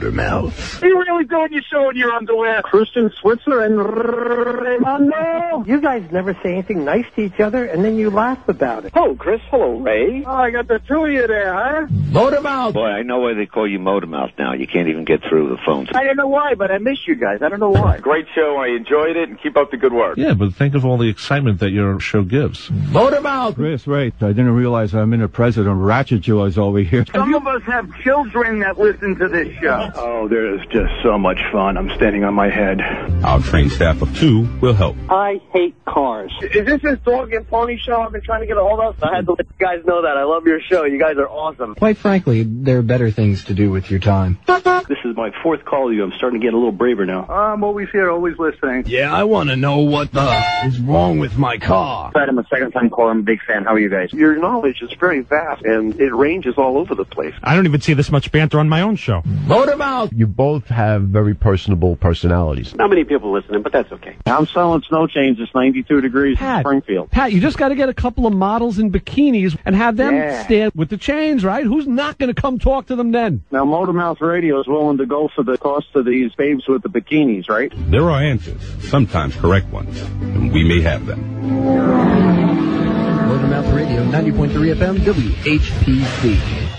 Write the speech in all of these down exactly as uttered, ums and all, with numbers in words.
Motormouth. Are you really doing your show in your underwear? Christian Switzer and Raimondo? You guys never say anything nice to each other, and then you laugh about it. Oh, Chris. Hello, Ray. Oh, I got the two of you there, huh? Motormouth. Boy, I know why they call you Motormouth now. You can't even get through the phones. I don't know why, but I miss you guys. I don't know why. Great show. I enjoyed it, and keep up the good work. Yeah, but think of all the excitement that your show gives. Motormouth. Chris, right. I didn't realize I'm in a president ratchet jaws over here. Some of us have children that listen to this show. Oh, there is just so much fun. I'm standing on my head. Our trained staff of two will help. I hate cars. Is this his dog and pony show I've been trying to get a hold of? I had to let you guys know that. I love your show. You guys are awesome. Quite frankly, there are better things to do with your time. This is my fourth call to you. I'm starting to get a little braver now. I'm always here, always listening. Yeah, I want to know what the is wrong with my car. I'm a second time caller. I'm a big fan. How are you guys? Your knowledge is very vast, and it ranges all over the place. I don't even see this much banter on my own show. Motormouth. You both have very personable personalities. Not many people listening, but that's okay. I'm selling snow chains. It's ninety-two degrees Pat, in Springfield. Pat, you just got to get a couple of models in bikinis and have them Yeah. stand with the chains, right? Who's not going to come talk to them then? Now, Motormouth Radio is willing to go for the cost of these babes with the bikinis, right? There are answers, sometimes correct ones, and we may have them. Motormouth Radio, ninety point three F M, W H P C.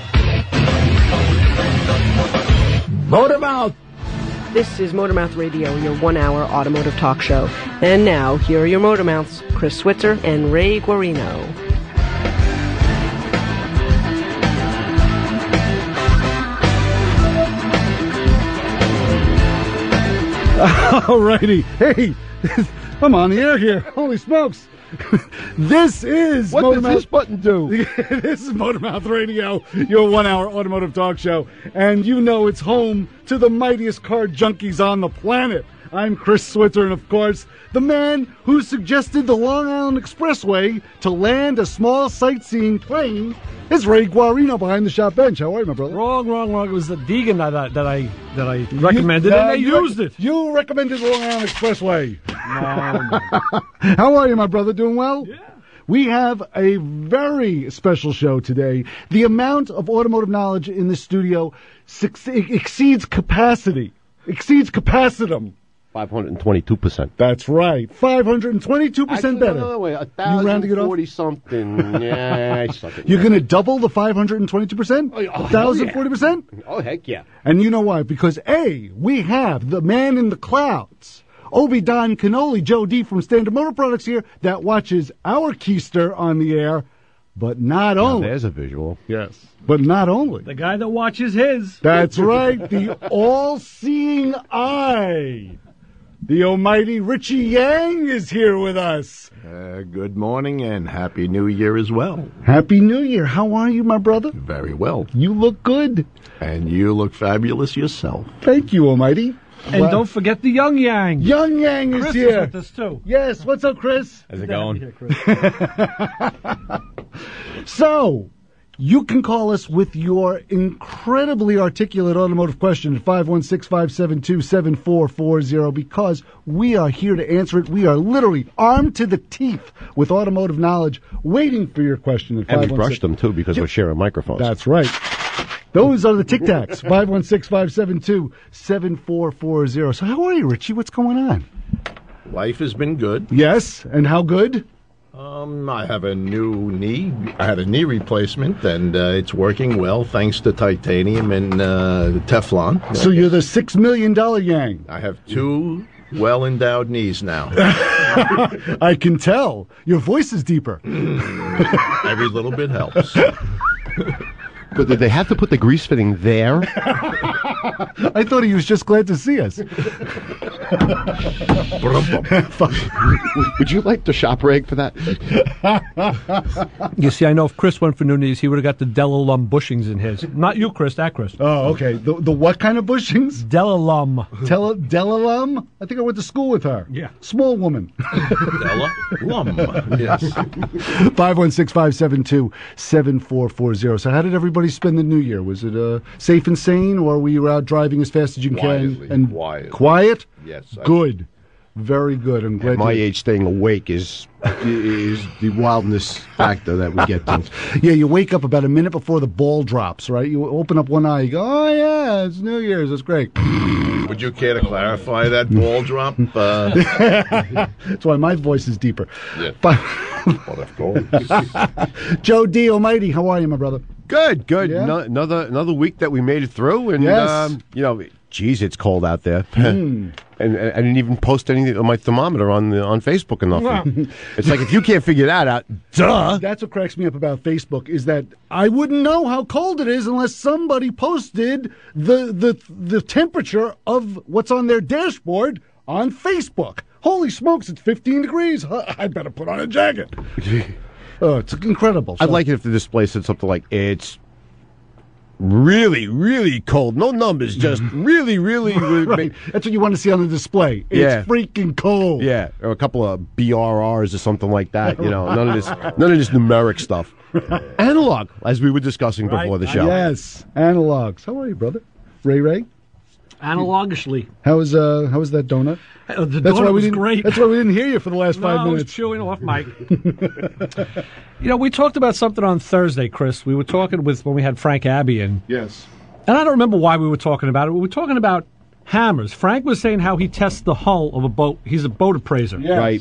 Motormouth. This is Motormouth Radio, your one-hour automotive talk show. And now, here are your Motormouths, Chris Switzer and Ray Guarino. Alrighty. Hey, I'm on the air here. Holy smokes. This is What Motormouth. does this button do? This is Motormouth Radio, your one-hour automotive talk show. And you know it's home to the mightiest car junkies on the planet. I'm Chris Switzer, and of course, the man who suggested the Long Island Expressway to land a small sightseeing plane is Ray Guarino behind the shop bench. How are you, my brother? Wrong, wrong, wrong. It was the Deegan that I, that I, that I recommended, You- and they you used rec- it. You recommended Long Island Expressway. No, no. How are you, my brother? Doing well? Yeah. We have a very special show today. The amount of automotive knowledge in the studio suc- exceeds capacity. Exceeds capacitum. five hundred twenty-two percent. That's right. five hundred twenty-two percent better. No, no, wait, a You rounding it thousand off? forty something. Yeah, I suck it. You're going to double the five hundred twenty-two percent? Oh, yeah. Oh, one thousand forty percent? Oh, heck yeah. And you know why? Because A, we have the man in the clouds, Obi Don Canoli, Joe D from Standard Motor Products here, that watches our Keister on the air, but not Now, only. there's a visual. Yes. But not only. The guy that watches his. That's right. The all-seeing eye. The almighty Richie Yang is here with us. Uh, good morning and Happy New Year as well. Happy New Year. How are you, my brother? Very well. You look good. And you look fabulous yourself. Thank you, almighty. And Well- don't forget the Young Yang. Young Yang is Chris here. is with us, too. Yes. What's up, Chris? How's it going? So, you can call us with your incredibly articulate automotive question at five one six, five seven two, seven four four zero because we are here to answer it. We are literally armed to the teeth with automotive knowledge waiting for your question at And we five one six. brushed them, too, because we're sharing microphones. That's right. Those are the Tic Tacs. five one six, five seven two, seven four four zero. So how are you, Richie? What's going on? Life has been good. Yes, and how good? Um, I have a new knee. I had a knee replacement, and uh, it's working well thanks to titanium and uh, the Teflon. So you're the six million dollar Yang. I have two well-endowed knees now. I can tell. Your voice is deeper. Every little bit helps. But did they have to put the grease fitting there? I thought he was just glad to see us. Would you like the shop rag for that? You see, I know if Chris went for new knees, he would have got the Delalum bushings in his. Not you, Chris, that Chris. Oh, okay. The the what kind of bushings? Delalum. Tel- Delalum? I think I went to school with her. Yeah. Small woman. Delalum. Yes. five one six, five seven two, seven four four zero. So how did everybody spend the new year? Was it uh, safe and sane, or were you out driving as fast as you Quietly, can? And quiet. Quiet? Yes. I- Good. Very good. I'm glad At my you- age, staying awake is is the wildness factor that we get to. Yeah, you wake up about a minute before the ball drops, right? You open up one eye, you go, oh, yeah, it's New Year's, it's great. Would you care to clarify that ball drop? Uh, That's why my voice is deeper. Yeah. But well, of course. Joe D. Almighty, how are you, my brother? Good, good. Yeah? No, another another week that we made it through, and Yes. um, you know, geez, it's cold out there. Mm. And, and I didn't even post anything on my thermometer on the, on Facebook or nothing. It's like if you can't figure that out, duh. That's what cracks me up about Facebook is that I wouldn't know how cold it is unless somebody posted the the the temperature of what's on their dashboard on Facebook. Holy smokes, it's fifteen degrees. I better put on a jacket. Oh, it's incredible. I'd like it if the display said something like, it's really, really cold. No numbers, just really, really. really Right. That's what you want to see on the display. It's Yeah. freaking cold. Yeah, or a couple of B R Rs or something like that. You know, none of this, none of this numeric stuff. Analog, as we were discussing before the show. Yes, analogs. How are you, brother? Ray Ray? Analogishly. How was uh how was that donut? Uh, the That's donut why we was didn't. great. That's why we didn't hear you for the last No, five I was minutes. chewing off Mike. You know, we talked about something on Thursday, Chris. We were talking with when we had Frank Abbey in. Yes. And I don't remember why we were talking about it. We were talking about hammers. Frank was saying how he tests the hull of a boat. He's a boat appraiser. Yes. Right.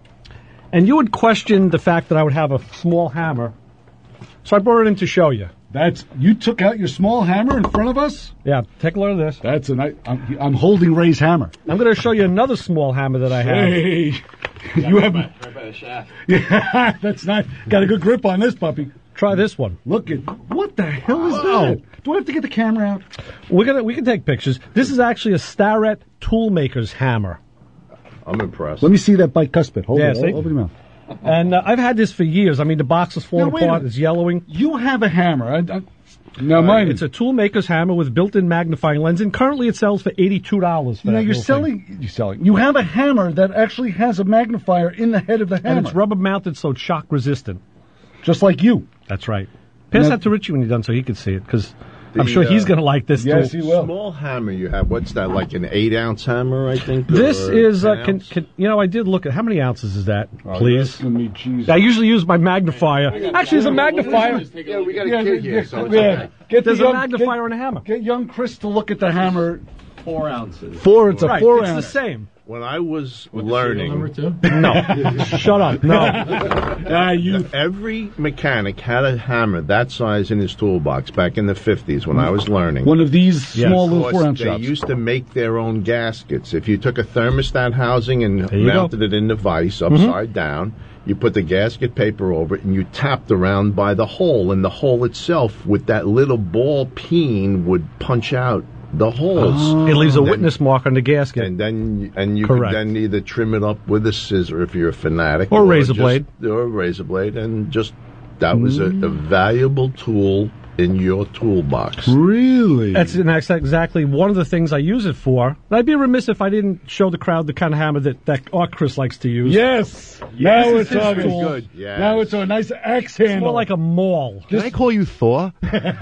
And you would question the fact that I would have a small hammer. So I brought it in to show you. That's you took out your small hammer in front of us. Yeah, take a look at this. That's a nice. I'm, I'm holding Ray's hammer. I'm going to show you another small hammer that I have. Hey, you have right by the shaft. Yeah, that's nice. Got a good grip on this puppy. Try this one. Look at what the hell is that? Do I have to get the camera out? We're gonna we can take pictures. This is actually a Starrett Toolmaker's hammer. I'm impressed. Let me see that bicuspid. Hold Yeah, it. see? Open your mouth. And uh, I've had this for years. I mean, the box is falling Now, wait a apart. minute. It's yellowing. You have a hammer. I, I, now, mine. It's a Toolmaker's hammer with built-in magnifying lens, and currently it sells for eighty-two dollars. For now that you're little selling. thing. You're selling. You have a hammer that actually has a magnifier in the head of the hammer, And it's rubber mounted, so it's shock resistant. just like you. That's right. Pass Now- that to Richie when you're done, so he can see it, because I'm The, sure he's uh, going to like this Yes, tool. he will. Small hammer you have. What's that? Like an eight ounce hammer, I think. This or is, uh, ten can, ounce? can, you know, I did look at how many ounces is that, Oh, please. you're asking me, geez. I usually use my magnifier. Actually, it's a magnifier. Yeah, we got a Yeah, kid yeah, here, so it's yeah. okay. Get the There's a young, magnifier get, and a hammer. get young Chris to look at the hammer. Four ounces. Four. It's a Right, four it's ounce. the same. When I was learning, No. Shut up. No. Ah, you. every mechanic had a hammer that size in his toolbox back in the fifties when I was learning. One of these Yes. small little Because four ounce they shops. used to make their own gaskets. If you took a thermostat housing and you mounted it in the vise upside down, you put the gasket paper over it and you tapped around by the hole, and the hole itself with that little ball peen would punch out the holes. It leaves a Then- witness mark on the gasket. And then and you Correct. can then either trim it up with a scissor if you're a fanatic, Or razor just- blade. or a razor blade, and just that was a, a valuable tool in your toolbox. Really? That's, that's exactly one of the things I use it for. And I'd be remiss if I didn't show the crowd the kind of hammer that, that Art Chris likes to use. Yes. Now we're This is talking. cool. Good. Yes. Now it's a nice axe It's handle. more like a maul. Can I call you Thor?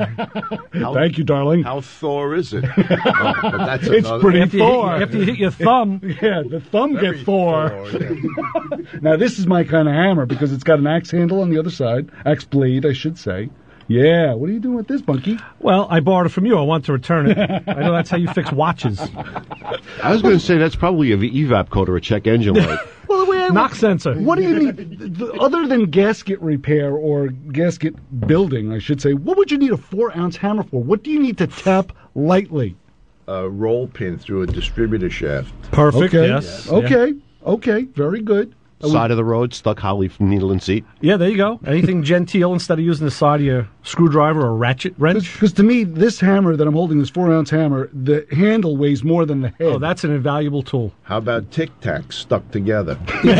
Thank you, darling. How Thor is it? Oh, but that's It's another- pretty After you, hit, Thor. after you hit your thumb, Yeah, the thumb Very gets Thor. Thor, yeah. Now this is my kind of hammer because it's got an axe handle on the other side, axe blade, I should say. Yeah, what are you doing with this, Bunky? well, I borrowed it from you. I want to return it. I know that's how you fix watches. I was going to say that's probably a evap code or a check engine light. Well, wait, Knock sensor. What do you need, th- other than gasket repair or gasket building, I should say, what would you need a four ounce hammer for? What do you need to tap lightly? A roll pin through a distributor shaft. Perfect, Okay, yes. okay, okay, very good. Side of the road, stuck holly from needle and seat. Yeah, there you go. Anything genteel instead of using the side of your screwdriver or ratchet wrench. Because to me, this hammer that I'm holding, this four ounce hammer, the handle weighs more than the head. Oh, that's an invaluable tool. How about Tic Tacs stuck together?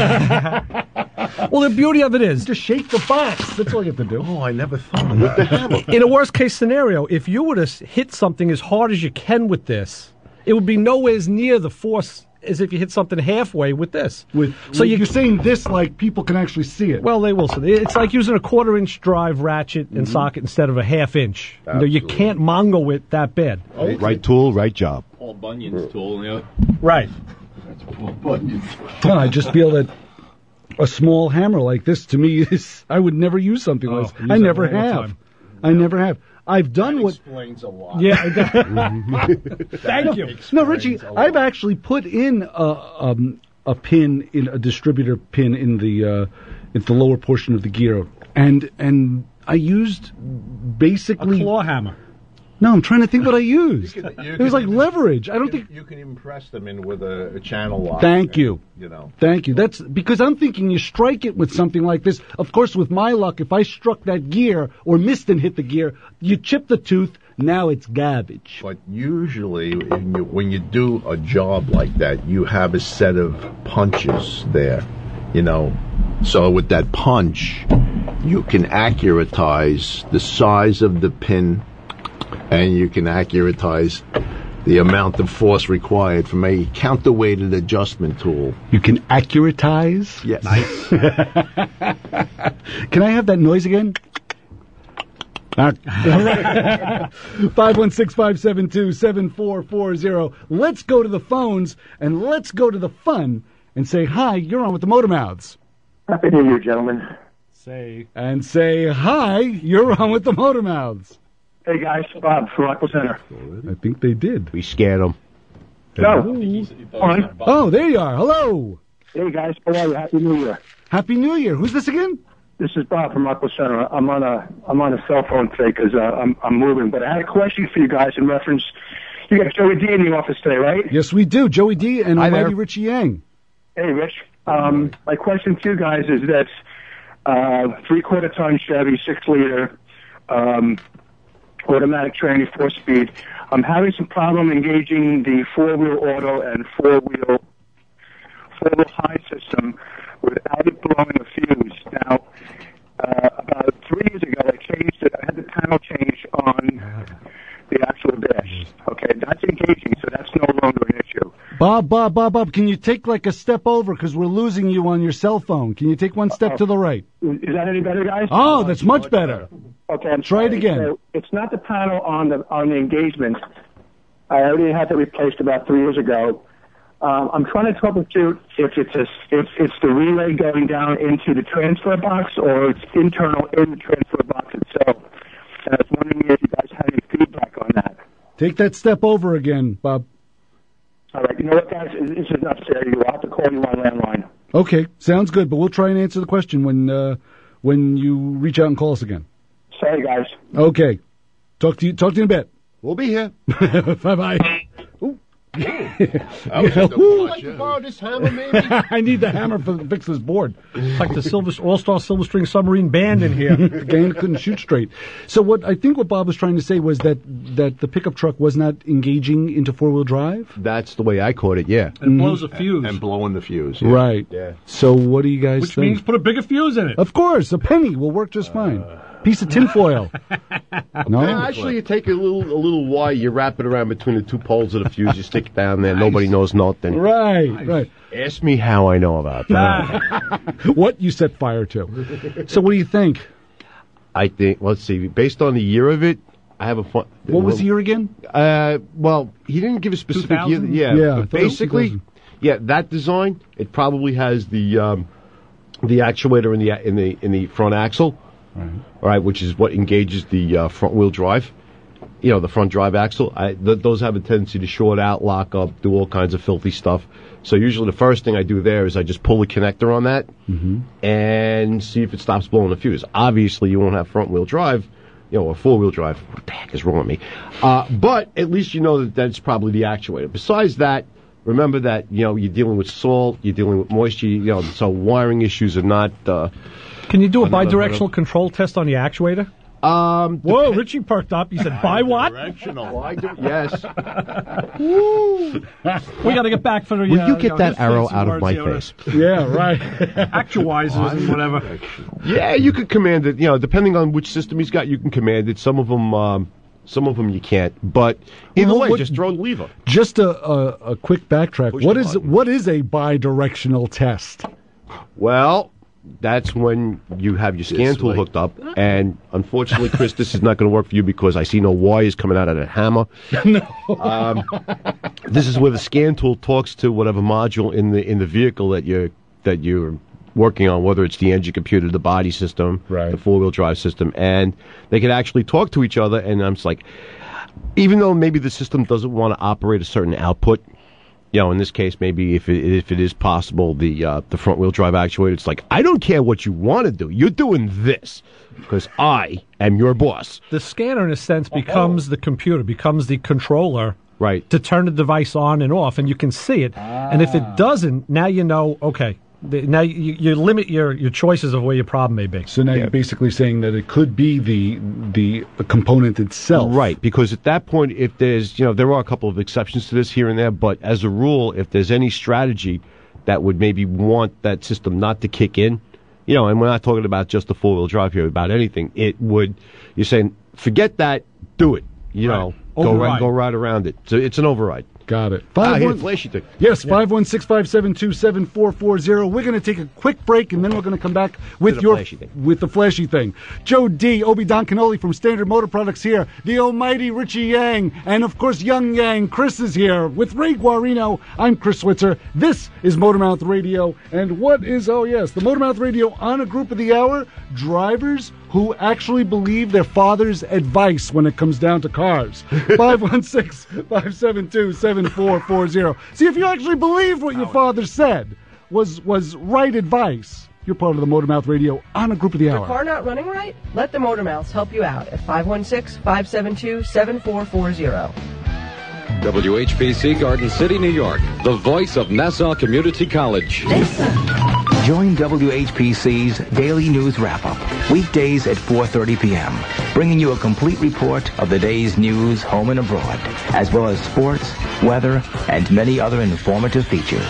Well, the beauty of it is, Just shake the box. That's all you have to do. Oh, I never thought of that. in a worst case scenario, if you were to s- hit something as hard as you can with this, it would be nowhere near the force as if you hit something halfway with this. With So you- you're saying this like people can actually see it. Well, they will. So it's like using a quarter inch drive ratchet and socket instead of a half inch. You know, you Absolutely. can't mongo it that bad. Right tool, right job. Paul Bunyan's tool, you know. Right. No, I just feel that a small hammer like this to me is. I would never use something Oh, like this. use I it never all the have. time. I never have. I've done That what. explains a lot. Yeah. Thank you. No, Richie, Explains a lot. I've actually put in a, um, a pin in a distributor pin in the uh, in the lower portion of the gear, and and I used basically A claw hammer. No, I'm trying to think what I used. You can- you it was can- like leverage. I don't you can, think. you can even press them in with a, a channel lock. Thank you. You know. Thank you. That's because I'm thinking you strike it with something like this. Of course, with my luck, if I struck that gear or missed and hit the gear, you chip the tooth. Now it's garbage. But usually, when you, when you do a job like that, you have a set of punches there, you know. So with that punch, you can accuratize the size of the pin, and you can accuratize the amount of force required from a counterweighted adjustment tool. You can accuratize? Yes. Nice. Can I have that noise again? five one six, five seven two, seven four four zero. Let's go to the phones and let's go to the fun and say, hi, you're on with the Motor Mouths. Happy New Year, gentlemen. Say. And say, hi, you're on with the Motor Mouths. Hey, guys. Bob from Rockville Center. I think they did. We scared them. No. On. Oh, there you are. Hello. Hey, guys. How are you? Happy New Year. Happy New Year. Who's this again? This is Bob from Rockville Center. I'm on a I'm on a cell phone today because uh, I'm I'm moving. But I had a question for you guys in reference. You got Joey D in the office today, right? Yes, we do. Joey D and Hi there. Almighty Richie Yang. Hey, Rich. Um, my question to you guys is this: uh, three-quarter ton Chevy, six-liter, um, automatic tranny, four-speed. I'm having some problem engaging the four-wheel auto and four-wheel four-wheel high system without it blowing a fuse. Now, uh, about three years ago, I changed it. I had the panel change on the actual dash. Okay, that's engaging, so that's no longer an issue. Bob, Bob, Bob, Bob, can you take like a step over because we're losing you on your cell phone? Can you take one step Uh-oh. to the right? Is that any better, guys? Oh, that's much better. Okay, I'm Try it sorry. again. So it's not the panel on the on the engagement. I already had that replaced about three years ago. Um, I'm trying to troubleshoot if it's a, if it's the relay going down into the transfer box or it's internal in the transfer box itself. And I was wondering if you guys had any feedback on that. Take that step over again, Bob. All right, you know what, guys? This is not fair. You will have to call you on landline. Okay, sounds good, but we'll try and answer the question when uh, when you reach out and call us again. Sorry, guys. Okay. Talk to you. Talk to you in a bit. We'll be here. Bye bye. I was at the Ooh. watch, yeah. Borrow this hammer, maybe? I need the hammer for fix this board. It's like the Silver All-Star Silver String Submarine Band in here. The gang couldn't shoot straight. So what I think what Bob was trying to say was that that the pickup truck was not engaging into four wheel drive. That's the way I caught it, yeah. And blows a fuse. And blowing the fuse. Yeah. Right. Yeah. So what do you guys Which think? means put a bigger fuse in it. Of course, a penny will work just fine. Piece of tinfoil. No? Yeah, actually, you take a little a little wire, you wrap it around between the two poles of the fuse, you stick it down there, nobody knows nothing. Right, right. Ask me how I know about that. What you set fire to. So what do you think? I think, let's see, based on the year of it, I have a fun... What was the year again? Uh, well, he didn't give a specific year. two thousand? Yeah, Yeah, I but thought it was basically, two thousand. yeah, that design, it probably has the um, the actuator in the in the in the front axle. Right. All right, which is what engages the uh, front wheel drive. You know, the front drive axle. I, th- those have a tendency to short out, lock up, do all kinds of filthy stuff. So usually the first thing I do there is I just pull the connector on that Mm-hmm. and see if it stops blowing the fuse. Obviously, you won't have front wheel drive, you know, or four wheel drive. What the heck is wrong with me? Uh, but at least you know that that's probably the actuator. Besides that, remember that, you know, you're dealing with salt, you're dealing with moisture, you know, so wiring issues are not... Uh, Can you do a Another- bidirectional control test on the actuator? Um, Whoa, Richie perked up. He said, "By what?" Directional. I do, yes. We got to get back for the. Will uh, you get know, that his arrow fancy out of words my here. face? Yeah, right. Actualizers and whatever. Yeah, you could command it. You know, depending on which system he's got, you can command it. Some of them, um, some of them you can't. But either Well, way, what- just throw the lever. Just a, a, a quick backtrack. Push What the is button. what is a bidirectional test? Well, that's when you have your scan This tool way. hooked up. And unfortunately, Chris, this is not going to work for you because I see no wires coming out of that hammer. No. Um, this is where the scan tool talks to whatever module in the in the vehicle that you're that you're working on, whether it's the engine computer, the body system, right. the four-wheel drive system, and they can actually talk to each other. And I'm just like, even though maybe the system doesn't want to operate a certain output, you know, in this case, maybe if it, if it is possible, the uh, the front wheel drive actuator, it's like, I don't care what you want to do. You're doing this because I am your boss. The scanner, in a sense, becomes the computer, becomes the controller, right, to turn the device on and off, and you can see it. And if it doesn't, now you know, okay, the, now you, you limit your, your choices of where your problem may be. So now you're basically saying that it could be the the component itself. Right, because at that point, if there's, you know, there are a couple of exceptions to this here and there, but as a rule, if there's any strategy that would maybe want that system not to kick in, you know, and we're not talking about just the four-wheel drive here, about anything, it would, you're saying, forget that, do it, you Right. know, go right, Override. go right around it. So it's an override. Got it. Ah, Five here, one- flashy thing. Yes, five one six, five seven two, seven four four zero. We're going to take a quick break, and then we're going to come back with the your flashy thing. with the flashy thing. Joe D, Obi Don Canoli from Standard Motor Products here, the almighty Richie Yang, and of course Young Yang. Chris is here with Ray Guarino. I'm Chris Switzer. This is Motormouth Radio, and what is oh yes, the Motormouth Radio Honor Group of the Hour, drivers who actually believe their father's advice when it comes down to cars. five one six, five seven two, seven four four zero. See, if you actually believe what your father said was was right advice, you're part of the Motormouth Radio Honor Group of the Your Hour. car not running right? Let the Motor Mouths help you out at five one six, five seven two, seven four four zero. W H P C Garden City, New York, the voice of Nassau Community College. Join W H P C's Daily News Wrap-Up, weekdays at four thirty p.m., bringing you a complete report of the day's news home and abroad, as well as sports, weather, and many other informative features.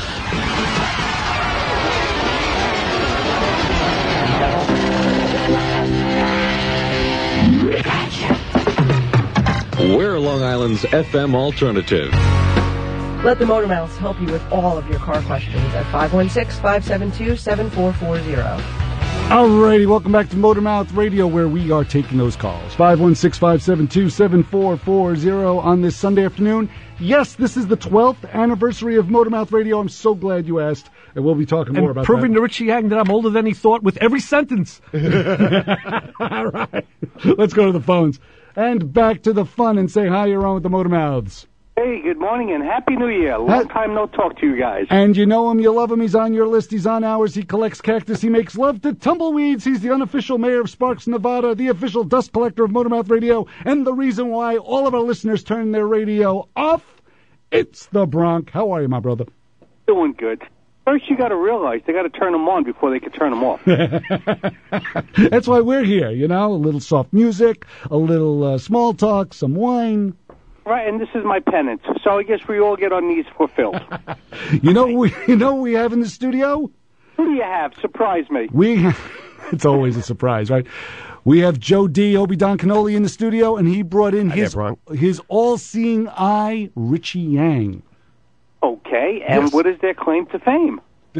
We're Long Island's F M alternative. Let the Motor Mouths help you with all of your car questions at five one six, five seven two, seven four four zero. Alrighty, welcome back to Motormouth Radio, where we are taking those calls. five one six, five seven two, seven four four zero on this Sunday afternoon. Yes, this is the twelfth anniversary of Motormouth Radio. I'm so glad you asked, and we'll be talking more And about proving that. to Richie Yang that I'm older than he thought with every sentence. All right, let's go to the phones. And back to the fun and say hi, you're on with the Motormouths. Hey, good morning and Happy New Year. Long time no talk to you guys. And you know him, you love him, he's on your list, he's on ours, he collects cactus, he makes love to tumbleweeds, he's the unofficial mayor of Sparks, Nevada, the official dust collector of Motormouth Radio, and the reason why all of our listeners turn their radio off, it's the Bronc. How are you, my brother? Doing good. First, you got to realize they got to turn them on before they can turn them off. That's why we're here, you know, a little soft music, a little uh, small talk, some wine. Right, and this is my penance, so I guess we all get our needs fulfilled. You know, we, you know what we have in the studio? Who do you have? Surprise me. We, it's always a surprise, right? We have Joe D, Obi Don Canoli in the studio, and he brought in his his all-seeing eye, Richie Yang. Okay, and Yes. what is their claim to fame?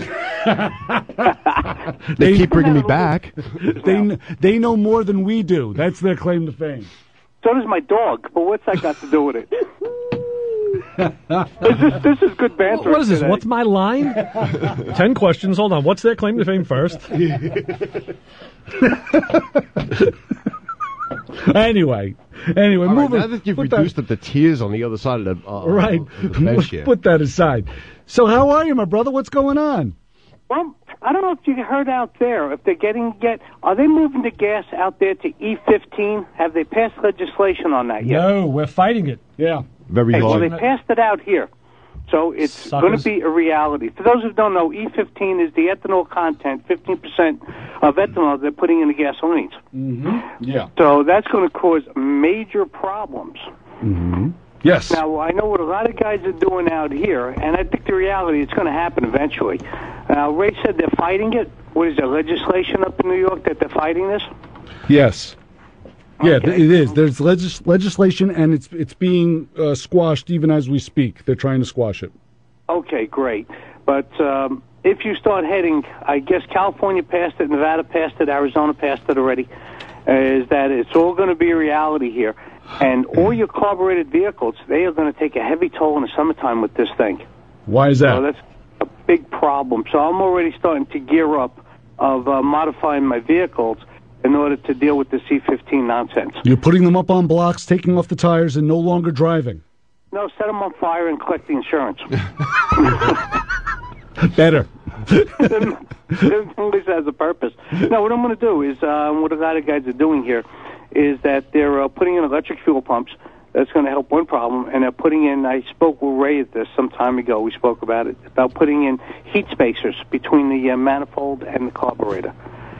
They keep bringing me back. They they know more than we do. That's their claim to fame. So does my dog, but what's that got to do with it? this, is, this is good banter. What is this? today. What's my line? Ten questions. Hold on. What's their claim to fame first? Anyway, anyway, All right, moving. now that you've put reduced it to tears on the other side of the, uh, right, of the bench here. put that aside. So, how are you, my brother? What's going on? Well, I don't know if you heard out there, if they're getting, get, are they moving the gas out there to E fifteen? Have they passed legislation on that yet? No, we're fighting it. Yeah. Very Hey, well, hard. they passed it out here. So it's Suckers. going to be a reality. For those who don't know, E fifteen is the ethanol content, fifteen percent of ethanol they're putting in the gasolines. Mm-hmm. Yeah. So that's going to cause major problems. Mm-hmm. Yes. Now, I know what a lot of guys are doing out here, and I think the reality it's going to happen eventually. Now, Ray said they're fighting it. What is there, legislation up in New York that they're fighting this? Yes. Yeah, Okay. th- it is. There's legis- legislation, and it's it's being uh, squashed even as we speak. They're trying to squash it. Okay, great. But um, if you start heading, I guess California passed it, Nevada passed it, Arizona passed it already, uh, is that it's all going to be a reality here. And all your carbureted vehicles, they are going to take a heavy toll in the summertime with this thing. Why is that? So that's a big problem. So I'm already starting to gear up of uh, modifying my vehicles in order to deal with the C fifteen nonsense. You're putting them up on blocks, taking off the tires, and no longer driving. No, set them on fire and collect the insurance. Better. At least has a purpose. No, what I'm going to do is, uh, what a lot of guys are doing here, is that they're uh, putting in electric fuel pumps. That's going to help one problem, and they're putting in, I spoke with Ray at this some time ago, we spoke about it, about putting in heat spacers between the uh, manifold and the carburetor.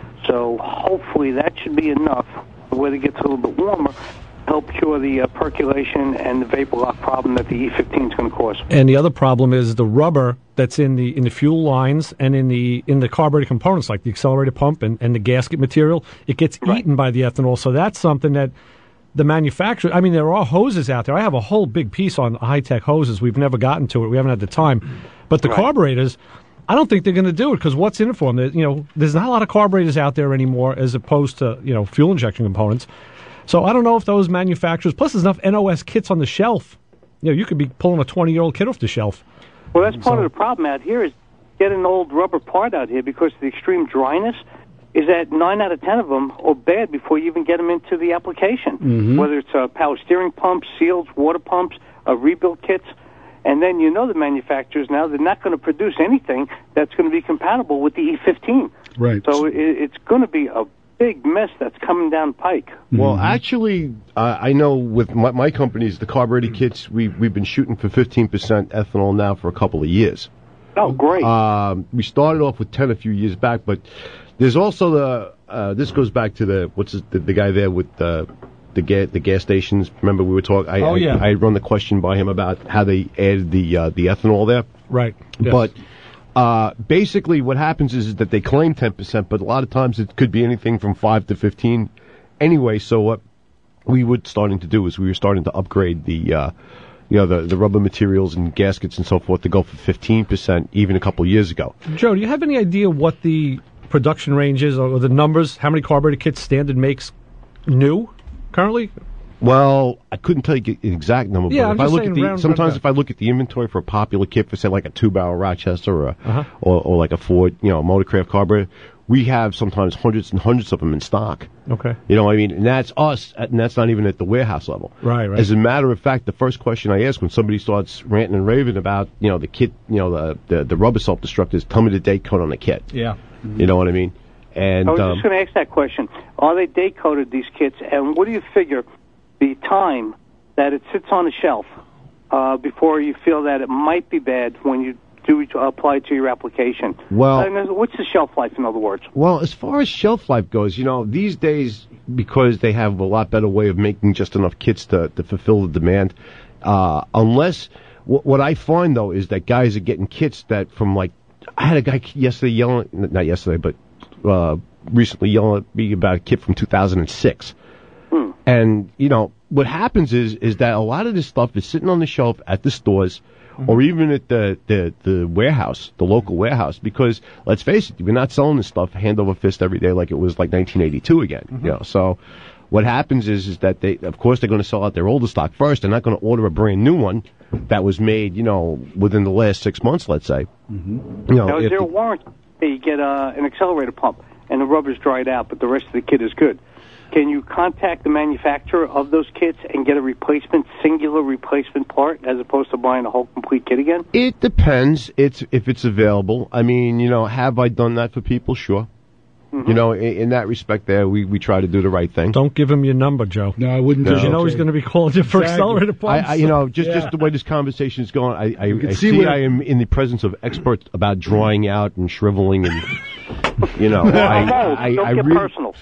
So hopefully that should be enough, where it gets a little bit warmer, help cure the uh, percolation and the vapor lock problem that the E fifteen is going to cause. And the other problem is the rubber that's in the in the fuel lines and in the in the carburetor components, like the accelerator pump and, and the gasket material. It gets right. eaten by the ethanol. So that's something that the manufacturer, I mean, there are hoses out there. I have a whole big piece on high-tech hoses. We've never gotten to it. We haven't had the time. But the right. carburetors, I don't think they're going to do it, because what's in it for them? There, you know, there's not a lot of carburetors out there anymore as opposed to, you know, fuel injection components. So I don't know if those manufacturers, plus there's enough N O S kits on the shelf. You know, you could be pulling a twenty-year-old kid off the shelf. Well, that's part so, of the problem out here is get an old rubber part out here because of the extreme dryness. Is that nine out of ten of them are bad before you even get them into the application, mm-hmm. whether it's uh, power steering pumps, seals, water pumps, uh, rebuild kits. And then you know the manufacturers now, they're not going to produce anything that's going to be compatible with the E fifteen. Right. So it, it's going to be a big mess that's coming down the pike. Well, actually, uh, I know with my, my companies, the carburetor kits, we, we've been shooting for fifteen percent ethanol now for a couple of years. Oh, great. Um, we started off with ten a few years back, but there's also the, uh, this goes back to the, what's his, the, the guy there with the, the, ga- the gas stations. Remember we were talking, I, oh, yeah. I, I run the question by him about how they added the, uh, the ethanol there. Right. Yes. But, uh, basically what happens is, is that they claim ten percent, but a lot of times it could be anything from five to fifteen anyway. So what we were starting to do is we were starting to upgrade the, uh, you know, the, the rubber materials and gaskets and so forth to go for fifteen percent even a couple of years ago. Joe, do you have any idea what the production range is, or the numbers, how many carburetor kits Standard makes new currently? Well, I couldn't tell you the exact number, yeah, but I'm if I just look saying at the, round, sometimes round if I look at the inventory for a popular kit for, say, like a two-barrel Rochester or, a, uh-huh. or or like a Ford, you know, Motorcraft carburetor, we have sometimes hundreds and hundreds of them in stock. Okay. You know what I mean? And that's us, and that's not even at the warehouse level. Right, right. As a matter of fact, the first question I ask when somebody starts ranting and raving about, you know, the kit, you know, the the, the rubber self-destruct is, tell me the date code on the kit. Yeah. Mm-hmm. You know what I mean? And I was um, just going to ask that question. Are they date-coded, these kits, and what do you figure the time that it sits on the shelf uh, before you feel that it might be bad when you do apply to your application? Well, uh, what's the shelf life, in other words? Well, as far as shelf life goes, you know, these days, because they have a lot better way of making just enough kits to, to fulfill the demand, uh, unless, w- what I find, though, is that guys are getting kits that from, like, I had a guy yesterday yelling, not yesterday, but uh, recently yelling at me about a kit from two thousand six. Hmm. And, you know, what happens is is that a lot of this stuff is sitting on the shelf at the stores, mm-hmm. or even at the, the, the warehouse, the local warehouse, because, let's face it, we're not selling this stuff hand over fist every day like it was like nineteen eighty-two again. Mm-hmm. You know, so what happens is is that they, of course, they're going to sell out their older stock first. They're not going to order a brand new one that was made, you know, within the last six months, let's say. Mm-hmm. You know, now, is there the, a warranty? You get uh, an accelerator pump, and the rubber's dried out, but the rest of the kit is good. Can you contact the manufacturer of those kits and get a replacement, singular replacement part, as opposed to buying a whole complete kit again? It depends. It's if it's available. I mean, you know, have I done that for people? Sure. Mm-hmm. You know, in, in that respect, there we, we try to do the right thing. Don't give him your number, Joe. No, I wouldn't. Because do you know okay. he's going to be calling you for exactly. accelerator pumps. I, I, you know, just yeah. just the way this conversation is going, I I, I see, see what I am in the presence of experts about drying out and shriveling and. You know, I, no, I, don't I get really, personal.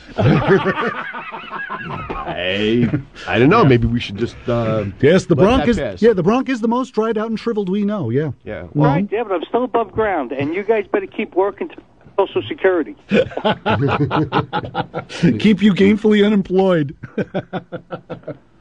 I, I don't know. Maybe we should just. Uh, yes, the let Bronc that is. pass. Yeah, the Bronc is the most dried out and shriveled we know. Yeah. Yeah. Well, right, yeah, but I'm still above ground, and you guys better keep working to Social Security. keep you gainfully unemployed.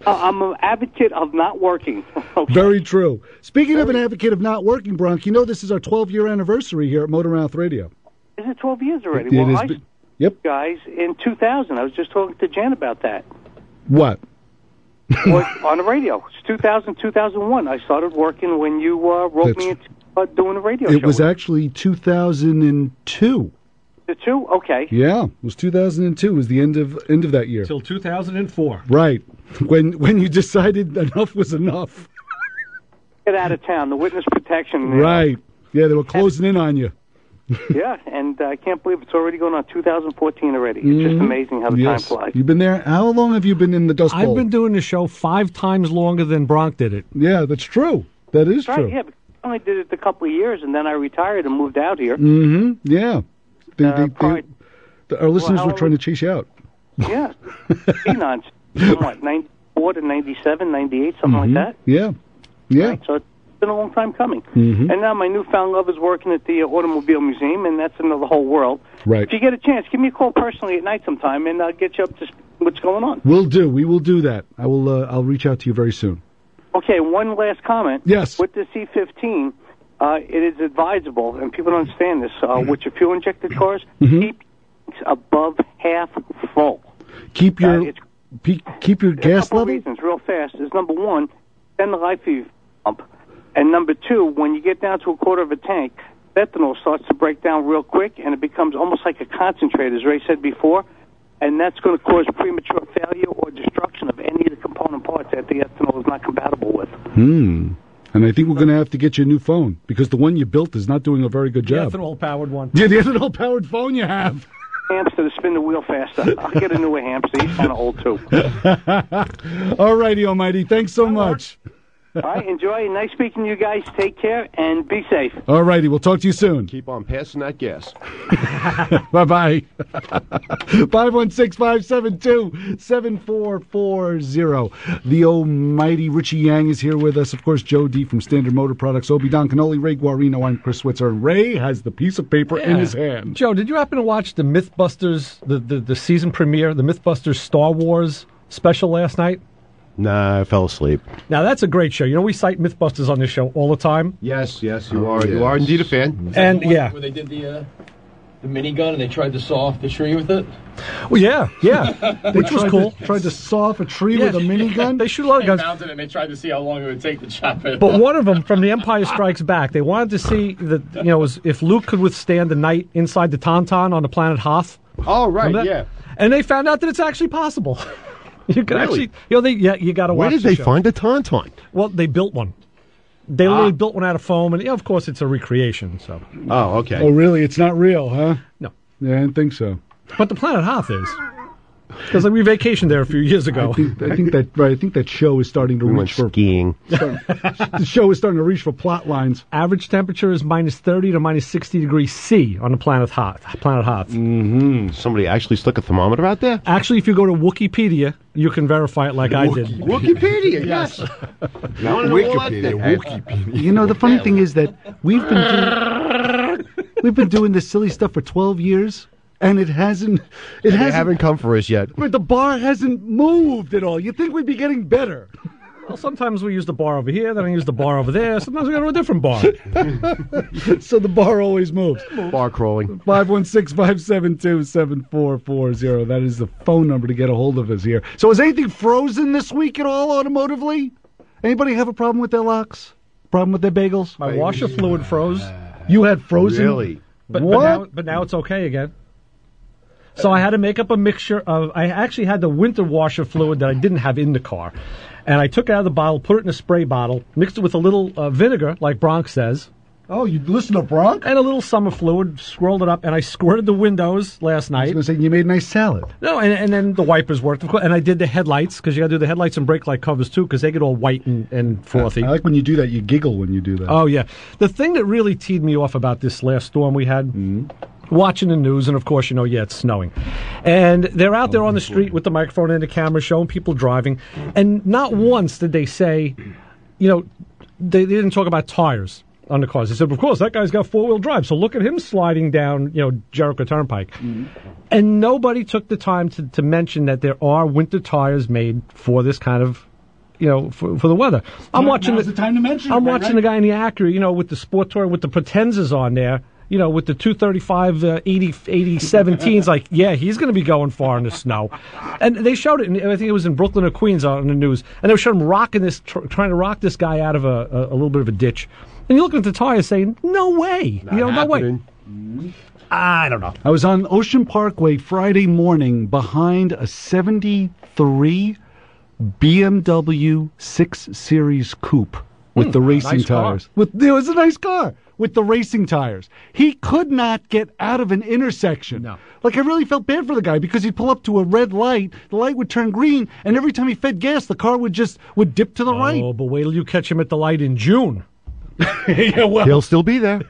I'm an advocate of not working. Okay. Very true. Speaking of an advocate of not working, Bronk, you know this is our twelve-year anniversary here at Motormouth Radio. Is it twelve years already? It well, is I be- yep. guys, in two thousand, I was just talking to Jan about that. What? Worked on the radio. It's two thousand, two thousand one. I started working when you uh, wrote That's- me into uh, doing a radio It show. was actually two thousand two. The two? Okay. Yeah, it was two thousand two. It was the end of end of that year. Till two thousand four. Right. When when you decided enough was enough. Get out of town. The witness protection. you know. Right. Yeah, they were closing in on you. Yeah, and uh, I can't believe it's already going on two thousand fourteen already. It's just Mhm. amazing how the Yes. time flies. You've been there. How long have you been in the Dust Bowl? I've been doing the show five times longer than Bronk did it. Yeah, that's true. That is Right, true. yeah, but I only did it a couple of years, and then I retired and moved out here. Mm-hmm. Yeah. They, Uh, they, they, probably- the- our listeners how were trying to chase you out. Yeah. Phenons. From what, ninety-four to ninety-seven, ninety-eight, something Mhm. like that? Yeah. Yeah. Right, so it's been a long time coming. Mhm. And now my newfound love is working at the uh, Automobile Museum, and that's another whole world. Right. If you get a chance, give me a call personally at night sometime, and I'll get you up to sp- what's going on. We'll do. We will do that. I will. Uh, I'll reach out to you very soon. Okay, one last comment. Yes. With the C fifteen, uh, it is advisable, and people don't understand this, uh, with your fuel-injected cars, Mhm. keep tanks above half full. Keep your Uh, it's- pe- keep your A gas couple level. reasons, real fast, is number one, extend the life of your pump. And number two, when you get down to a quarter of a tank, ethanol starts to break down real quick, and it becomes almost like a concentrate, as Ray said before, and that's going to cause premature failure or destruction of any of the component parts that the ethanol is not compatible with. Hmm. And I think we're going to have to get you a new phone because the one you built is not doing a very good The job. ethanol-powered one. Yeah, the ethanol-powered phone you have. Hamster to spin the wheel faster. I'll get a newer hamster. He's kind of old, too. All righty, Almighty. Thanks so much. All right, enjoy. Nice speaking to you guys. Take care and be safe. All righty, we'll talk to you soon. Keep on passing that gas. Bye-bye. five one six, five seven two, seven four four zero. The almighty Richie Yang is here with us. Of course, Joe D. from Standard Motor Products, Obi Don Canoli, Ray Guarino. I'm Chris Switzer. And Ray has the piece of paper in Yeah. his hand. Joe, did you happen to watch the Mythbusters, the, the, the season premiere, the Mythbusters Star Wars special last night? Nah, I fell asleep. Now, that's a great show. You know, we cite Mythbusters on this show all the time. Yes, yes, you are. You are indeed a fan. And, yeah. Where they did the uh, the minigun and they tried to saw off the tree with it. Well, yeah, yeah. They Which was tried cool. To, tried to saw off a tree Yeah. with a minigun. They shoot a lot of They guns. mounted it and they tried to see how long it would take to chop it. But one of them, from The Empire Strikes Back, they wanted to see that, you know, was if Luke could withstand the night inside the Tauntaun on the planet Hoth. Oh, right, Remember yeah. that? And they found out that it's actually possible. You can Really? actually, you know, they, yeah, you got to watch Where did the they show. find a tauntaun? Well, they built one. They Ah. literally built one out of foam, and yeah, of course, it's a recreation. So, Oh, okay. Oh, really? It's not real, huh? No. Yeah, I didn't think so. but the planet Hoth is because like, we vacationed there a few years ago. I think, I think that right. I think that show is starting to We went reach for skiing. the show is starting to reach for plot lines. Average temperature is minus thirty to minus sixty degrees C on the planet Hoth. Planet Hoth. Mm-hmm. Somebody actually stuck a thermometer out there? Actually, if you go to Wikipedia, you can verify it like I did. Wikipedia, yes. Not Wikipedia, Wikipedia. You know, the funny thing is that we've been doing, we've been doing this silly stuff for twelve years, and it hasn't. It They hasn't. haven't come for us yet. But the bar hasn't moved at all. You think we'd be getting better? Well, sometimes we use the bar over here, then I use the bar over there. Sometimes we go to a different bar. So the bar always moves. Bar crawling. five one six, five seven two, seven four four zero. That is the phone number to get a hold of us here. So is anything frozen this week at all automotively? Anybody have a problem with their locks? Problem with their bagels? My washer fluid froze. You had frozen? Really? But, What? but, now, but now it's okay again. So I had to make up a mixture of, I actually had the winter washer fluid that I didn't have in the car. And I took it out of the bottle, put it in a spray bottle, mixed it with a little uh, vinegar, like Bronx says, Oh, you listen to Bronx? and a little summer fluid, swirled it up, and I squirted the windows last I was night. going to say, you made a nice salad. No, and, and then the wipers worked, of course, and I did the headlights, because you got to do the headlights and brake light covers, too, because they get all white and, and frothy. I like when you do that. You giggle when you do that. Oh, yeah. The thing that really teed me off about this last storm we had, watching the news, and of course, you know, yeah, it's snowing. And they're out there on the street with the microphone and the camera showing people driving, and not once did they say, you know, they, they didn't talk about tires on the cars. They said, of course, that guy's got four-wheel drive, so look at him sliding down, you know, Jericho Turnpike. And nobody took the time to, to mention that there are winter tires made for this kind of you know, for, for the weather. I'm Now- watching now's the time to mention it, I'm right, watching right? the guy in the Acura, you know, with the Sport Tour, with the Potenzas on there. You know, with the two thirty-five, uh, eighty, eighty seventeens, like, yeah, he's going to be going far in the snow. And they showed it, in, I think it was in Brooklyn or Queens on the news, and they showed him rocking this, tr- trying to rock this guy out of a, a, a little bit of a ditch. And you're looking at the tires saying, no way. Not you know, happening. no way. I don't know. I was on Ocean Parkway Friday morning behind a seventy-three B M W six Series Coupe with Hmm, the racing nice car. tires. With it was a nice car with the racing tires. He could not get out of an intersection. No. Like, I really felt bad for the guy because he'd pull up to a red light, the light would turn green, and every time he fed gas, the car would just would dip to the right. Oh, but wait till you catch him at the light in June. Yeah, well, He'll still be there.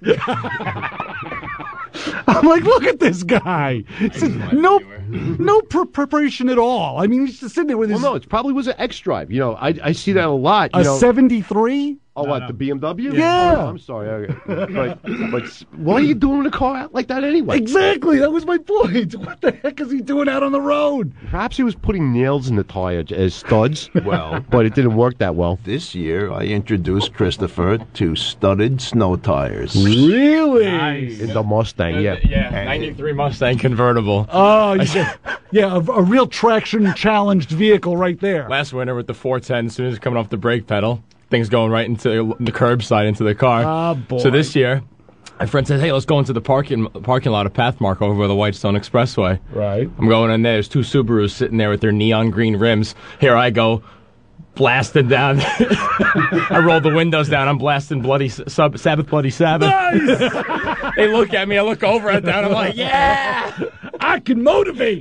I'm like, look at this guy. It's just no, no pre- preparation at all. I mean, he's just sitting there with Well, his no, it probably was an X Drive. You know, I I see that a lot. You a know. seventy-three. Oh, what, the B M W? Yeah. Oh, I'm sorry. Okay. But, but s- why are you doing a car out like that anyway? Exactly. That was my point. What the heck is he doing out on the road? Perhaps he was putting nails in the tire as studs. Well, but it didn't work that well. This year, I introduced Christopher to studded snow tires. Really? In the Mustang, yeah. Yeah, ninety-three Mustang convertible. Oh, you get, yeah, a, a real traction challenged vehicle right there. Last winter with the four ten, as soon as it's coming off the brake pedal, things going right into the curbside into the car. Ah, boy. So this year, my friend says, hey, let's go into the parking parking lot of Pathmark over by the Whitestone Expressway. Right. I'm going in there. There's two Subarus sitting there with their neon green rims. Here I go, blasting down. I roll the windows down. I'm blasting Bloody sub, Sabbath Bloody Sabbath. Nice! They look at me. I look over at them. I'm like, yeah! I can motivate.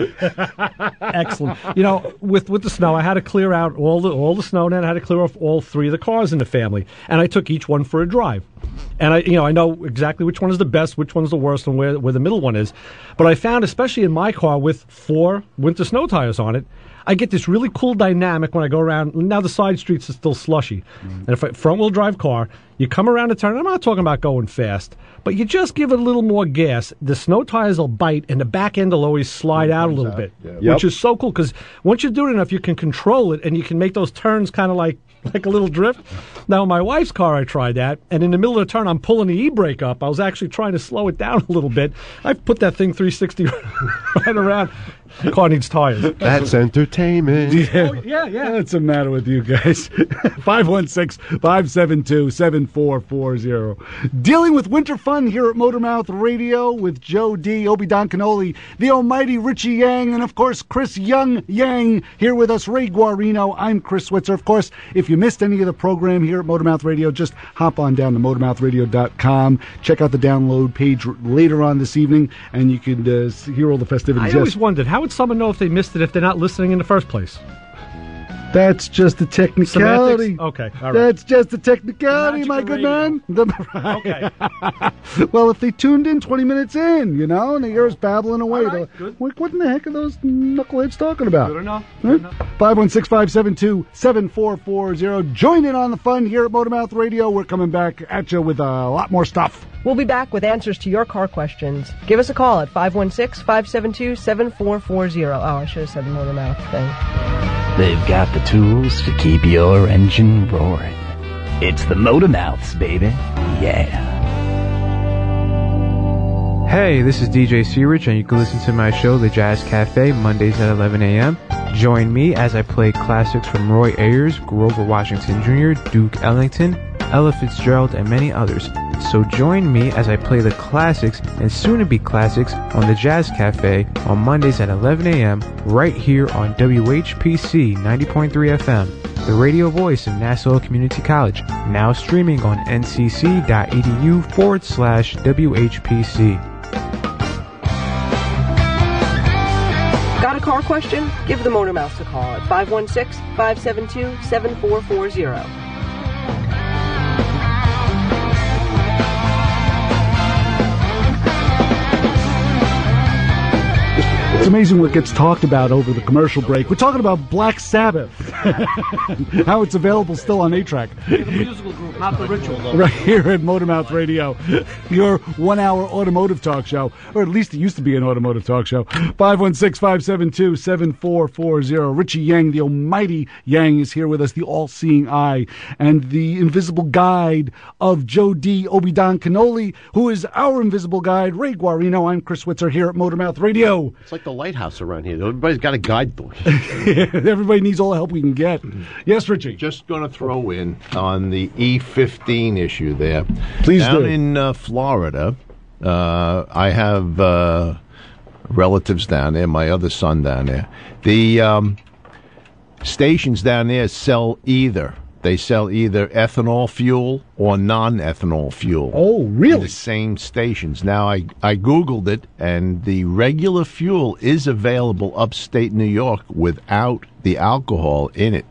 Excellent. You know, with with the snow, I had to clear out all the all the snow, and then I had to clear off all three of the cars in the family, and I took each one for a drive. And I, you know, I know exactly which one is the best, which one's the worst, and where where the middle one is. But I found, especially in my car with four winter snow tires on it, I get this really cool dynamic when I go around. Now the side streets are still slushy, and if I front wheel drive car, you come around a turn. I'm not talking about going fast, but you just give it a little more gas. The snow tires will bite, and the back end will always slide out a little bit, Yep. which is so cool because once you do it enough, you can control it, and you can make those turns kind of like like a little drift. Now, in my wife's car, I tried that, and in the middle of the turn, I'm pulling the e-brake up. I was actually trying to slow it down a little bit. I put that thing three sixty right around. Car needs tires. That's entertainment. Yeah. yeah, yeah. What's the matter with you guys? five one six, five seven two, seven four four zero. Dealing with winter fun here at Motormouth Radio with Joe D, Obi Don Canoli, the almighty Richie Yang, and of course Chris Young Yang here with us, Ray Guarino. I'm Chris Switzer. Of course, if you missed any of the program here at Motormouth Radio, just hop on down to motormouth radio dot com. Check out the download page r- later on this evening, and you can uh, hear all the festivities. I always Yes. wondered, how would someone know if they missed it if they're not listening in the first place? That's just a technicality. Semantics? Okay, all right. That's just a technicality, my Magical good man. The- Okay. Well, if they tuned in twenty minutes in, you know, and they hear us babbling away, All right, they'll- good. what, what in the heck are those knuckleheads talking about? Good enough. Good enough. five one six, five seven two, seven four four zero. Join in on the fun here at Motormouth Radio. We're coming back at you with a lot more stuff. We'll be back with answers to your car questions. Give us a call at five one six, five seven two, seven four four zero. Oh, I should have said the motor mouth thing. They've got the tools to keep your engine roaring. It's the Motor Mouths, baby. Yeah. Hey, this is D J Searich, and you can listen to my show, The Jazz Cafe, Mondays at eleven a.m. Join me as I play classics from Roy Ayers, Grover Washington Junior, Duke Ellington, Ella Fitzgerald, and many others. So join me as I play the classics and soon-to-be classics on The Jazz Cafe on Mondays at eleven a.m. right here on W H P C ninety point three F M, the radio voice of Nassau Community College, now streaming on ncc.edu forward slash WHPC. Got a car question? Give the Motor Mouths a call at five one six, five seven two, seven four four zero. It's amazing what gets talked about over the commercial break. We're talking about Black Sabbath, how it's available still on eight track. The musical group, not the ritual. Right here at Motormouth Radio, your one-hour automotive talk show, or at least it used to be an automotive talk show. five one six, five seven two, seven four four zero. Richie Yang, the almighty Yang, is here with us, the all-seeing eye, and the invisible guide of Joe D. Obi-Don Cannoli, who is our invisible guide, Ray Guarino. I'm Chris Switzer here at Motormouth Radio. It's like the lighthouse around here. Everybody's got a guidebook. Everybody needs all the help we can get. Yes, Richie? Just going to throw in on the E fifteen issue there. Please Down do. in uh, Florida, uh, I have uh, relatives down there, my other son down there. The um, stations down there sell either. They sell either ethanol fuel or non-ethanol fuel. Oh, really? The same stations. Now, I, I Googled it, and the regular fuel is available upstate New York without the alcohol in it.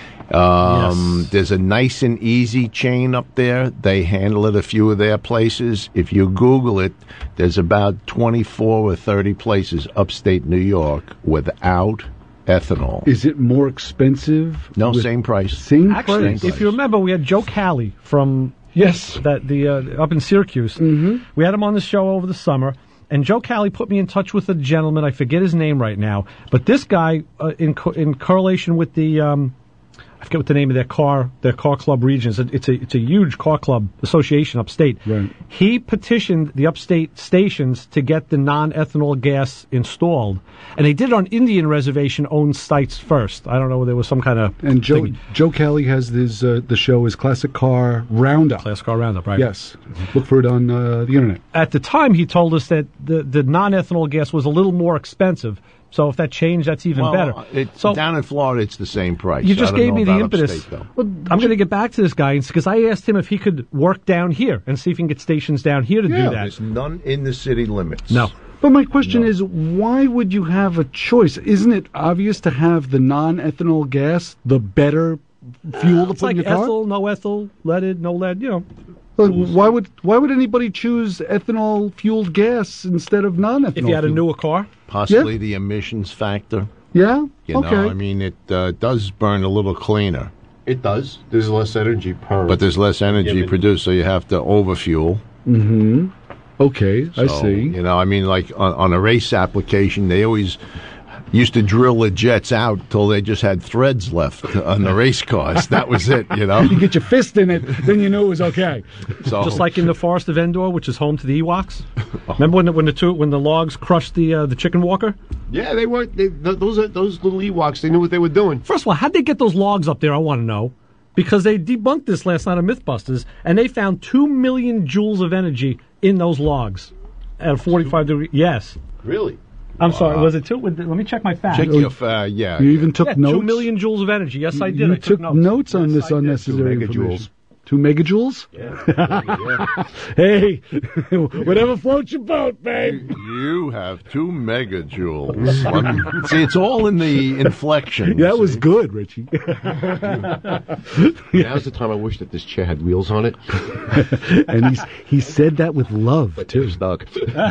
Um, Yes. There's a Nice and Easy chain up there. They handle it a few of their places. If you Google it, there's about twenty-four or thirty places upstate New York without ethanol. Is it more expensive? No, with- same price. Same Actually, price. if you remember, we had Joe Cali from Yes. that the uh, up in Syracuse. Mm-hmm. We had him on the show over the summer, and Joe Cali put me in touch with a gentleman. I forget his name right now, but this guy, uh, in co- in correlation with the. Um, I forget what the name of their car, their car club region is. It's a it's a huge car club association upstate. Right. He petitioned the upstate stations to get the non-ethanol gas installed, and they did it on Indian reservation owned sites first. I don't know, there was some kind of And Joe thing. Joe Kelly has his uh, the show is Classic Car Roundup. Classic Car Roundup, right? Yes. Look for it on uh, the internet. At the time, he told us that the the non-ethanol gas was a little more expensive. So if that changed, that's even Well, better. It's, So down in Florida, it's the same price. you I just don't gave know me the about impetus. upstate, though. Well, I'm going to get back to this guy because I asked him if he could work down here and see if he can get stations down here to Yeah, do that. there's none in the city limits. No. But my question is, why would you have a choice? Isn't it obvious to have the non-ethanol gas, the better fuel to It's put like in your car? ethyl, no ethyl, leaded, no lead. You know, Well, why would why would anybody choose ethanol fueled gas instead of non-ethanol? if you had a fuel? newer car. Possibly Yeah. the emissions factor. Yeah. You okay. know, I mean, it uh, does burn a little cleaner, It does. There's less energy per. but there's less energy Given. produced, so you have to overfuel. Mm-hmm. Okay, I So, see. You know, I mean, like on, on a race application, they always used to drill the jets out till they just had threads left on the race cars. That was it, you know. You get your fist in it, then you knew it was okay. So, Just like in the Forest of Endor, which is home to the Ewoks. Remember when the, when the two when the logs crushed the uh, the chicken walker? Yeah, they were. They, th- those are those little Ewoks. They knew what they were doing. First of all, how'd they get those logs up there? I want to know. Because they debunked this last night on Mythbusters, and they found two million joules of energy in those logs at a forty-five degree. Yes. Really? I'm sorry, was it two? Let me check my facts. check your, uh, yeah. You even took yeah, notes. two million joules of energy. Yes, I did. You I took notes. notes on Yes, this I did. unnecessary Two megajoules. information. Two megajoules? Yeah. Hey, whatever floats your boat, babe. You have two megajoules. One- See, it's all in the inflection. That was see? good, Richie. Now's the time I wish that this chair had wheels on it. And he's, he said that with love, too. Stuck.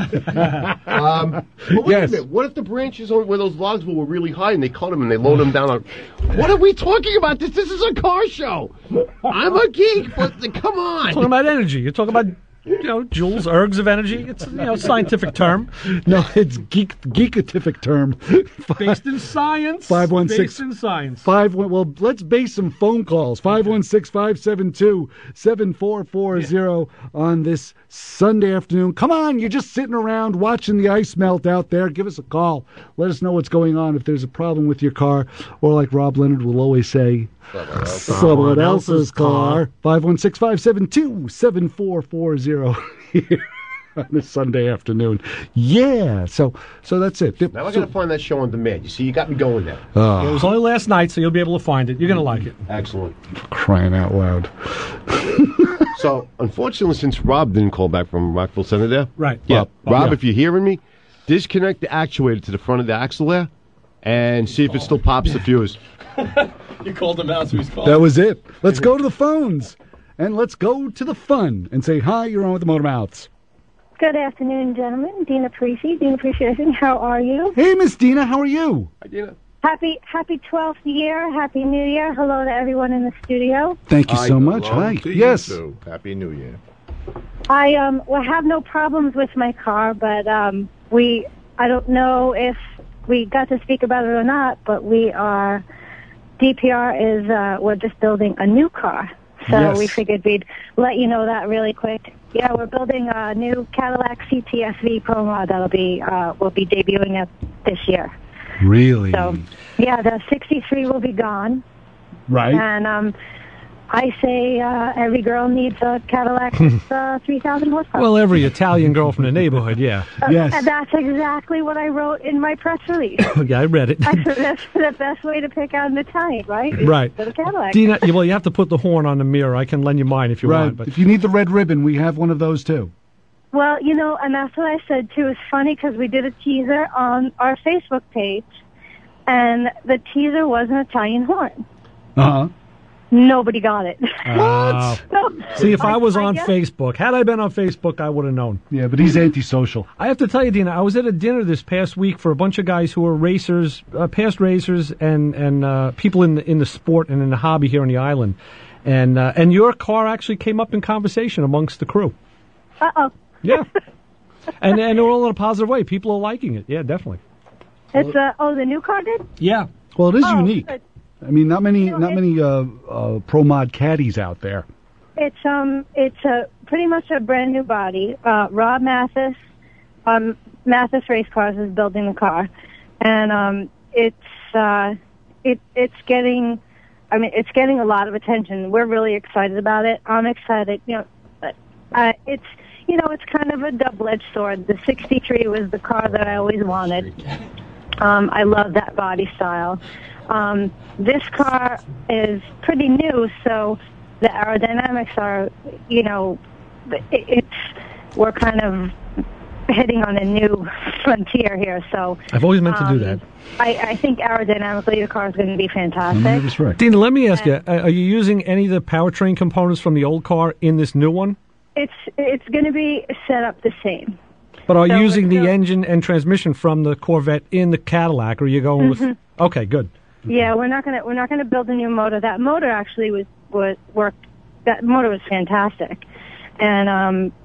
um, but wait Yes. a minute. What if the branches on where those logs were were really high and they cut them and they load them down? On, what are we talking about? This this is a car show. I'm a geek, but the, come on. Talking about energy. You're talking about you know joules, ergs of energy. It's you know scientific term No, it's geek geekatific term. based in science. Five one six- based in science. Five one. Well, let's base some phone calls. Five one six five seven two seven four four zero on this Sunday afternoon. Come on, you're just sitting around watching the ice melt out there. Give us a call. Let us know what's going on. If there's a problem with your car, or like Rob Leonard will always say, someone else's car. Five one six five seven two seven four four zero here on this Sunday afternoon. Yeah. So so that's it. Now I got to find that show on demand. You see, you got me going there. Oh, It was only last night, so you'll be able to find it. You're gonna like it. Excellent. crying out loud. So, unfortunately, since Rob didn't call back from Rockville Center there, Right. yeah, Rob. Oh, Rob, yeah. if you're hearing me, disconnect the actuator to the front of the axle there, and see if it still pops the fuse. You called him out, so he's calling. That was it. Let's go to the phones and let's go to the fun and say hi. You're on with the Motor Mouths. Good afternoon, gentlemen. Dina Parisi, Dina Appreciation. How are you? Hey, Miss Dina, how are you? Hi, Dina. Happy Happy twelfth year. Happy New Year. Hello to everyone in the studio. Thank you so much. Hello Hi. to you, Yes. too. Happy New Year. I um well have no problems with my car, but um we I don't know if we got to speak about it or not, but we are D P R is uh we're just building a new car. So Yes. we figured we'd let you know that really quick. Yeah, we're building a new Cadillac C T S V Pro Mod that'll be uh will be debuting it this year. Really? So yeah, the sixty-three will be gone. Right. And um I say uh, every girl needs a Cadillac with uh, three thousand horsepower. Well, every Italian girl from the neighborhood, yeah. Uh, And that's exactly what I wrote in my press release. Yeah, I read it. I said that's the best way to pick out an Italian, right? Is Right. to the Cadillac. Dina, well, you have to put the horn on the mirror. I can lend you mine if you right. want. But If you need the red ribbon, we have one of those too. Well, you know, and that's what I said too. It's funny because we did a teaser on our Facebook page, and the teaser was an Italian horn. Uh huh. Nobody got it. What? No. See, if I was I on guess- Facebook, had I been on Facebook, I would have known. Yeah, but he's antisocial. I have to tell you, Dina, I was at a dinner this past week for a bunch of guys who are racers, uh, past racers, and and uh, people in the, in the sport and in the hobby here on the island, and uh, and your car actually came up in conversation amongst the crew. Uh oh. Yeah, and and all in a positive way. People are liking it. Yeah, definitely. It's uh oh the new car did. Yeah. Well, it is Oh, unique. good. I mean, not many, not many uh, uh, Pro Mod caddies out there. It's um, it's a pretty much a brand new body. Uh, Rob Mathis, um, Mathis Race Cars is building the car, and um, it's uh, it it's getting, I mean, it's getting a lot of attention. We're really excited about it. I'm excited. You know, but, uh, it's you know, it's kind of a double-edged sword. The sixty-three was the car that I always wanted. Um, I love that body style. Um, this car is pretty new, so the aerodynamics are, you know, it, it's we're kind of heading on a new frontier here. So I've always meant to um, do that. I, I think aerodynamically the car is going to be fantastic. That's right. Dina, let me ask you: uh, Are you using any of the powertrain components from the old car in this new one? It's it's going to be set up the same. But are So you using we're the still- engine and transmission from the Corvette in the Cadillac, or are you going Mhm. with? Okay, good. Yeah, we're not gonna we're not gonna build a new motor. That motor actually was was worked. That motor was fantastic, and um,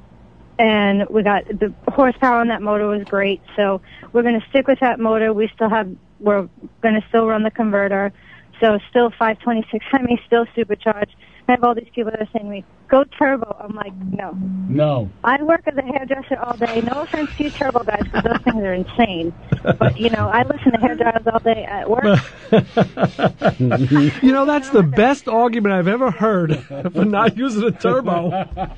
and we got the horsepower on that motor was great. So we're gonna stick with that motor. We still have we're gonna still run the converter. So still five twenty-six Hemi, still supercharged. I have all these people that are saying to me, "Go turbo." I'm like, no. No. I work as a hairdresser all day. No offense to you turbo guys, because those things are insane. But, you know, I listen to hairdryers all day at work. You know, that's the best argument I've ever heard for not using a turbo.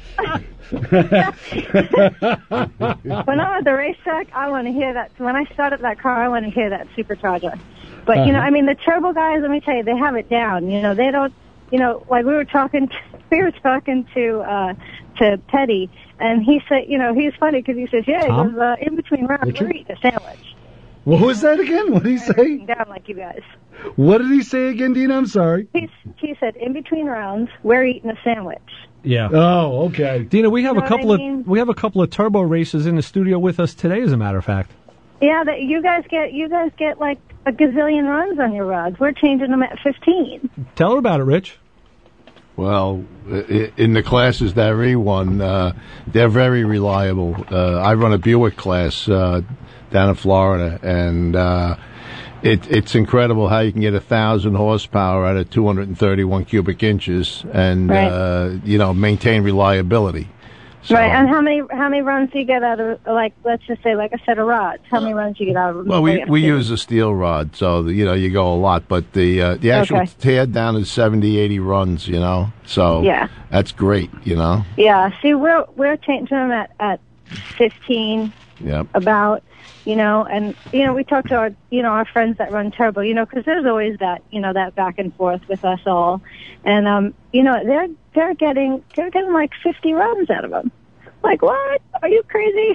When I'm at the racetrack, I want to hear that. When I start up that car, I want to hear that supercharger. But, you know, I mean, the turbo guys, let me tell you, they have it down. You know, they don't, you know, like we were talking, we were talking to, uh, to Petty, and he said, you know, he's funny because he says, yeah, he Tom? goes, uh, in between rounds, Richard? we're eating a sandwich. What was that again? What did he say? Sitting down like you guys. What did he say again, Dina? I'm sorry. He's, he said, in between rounds, we're eating a sandwich. Yeah. Oh, okay. Dina, we have You a know couple what I of mean? we have a couple of turbo racers in the studio with us today, as a matter of fact. Yeah, that you guys get, you guys get like a gazillion runs on your rods. We're changing them at fifteen. Tell her about it, Rich. Well, i- in the classes that we run, uh, they're very reliable. Uh, I run a Buick class uh, down in Florida, and uh, it, it's incredible how you can get a thousand horsepower out of two hundred thirty-one cubic inches, and Right. uh, you know maintain reliability. So, Right, and how many how many runs do you get out of, like, let's just say, like a set of rods? How many runs do you get out of them? Well, we Like, we use a steel rod, so you know you go a lot, but the uh, the actual Okay. tear down is seventy, eighty runs, you know, so Yeah. that's great, you know. Yeah, see, we're we're changing them at at fifteen. Yep. About, you know, and you know, we talk to our you know our friends that run turbo, you know, because there's always that you know that back and forth with us all, and um, you know, they're they're getting they're getting like fifty runs out of them. Like, what? Are you crazy?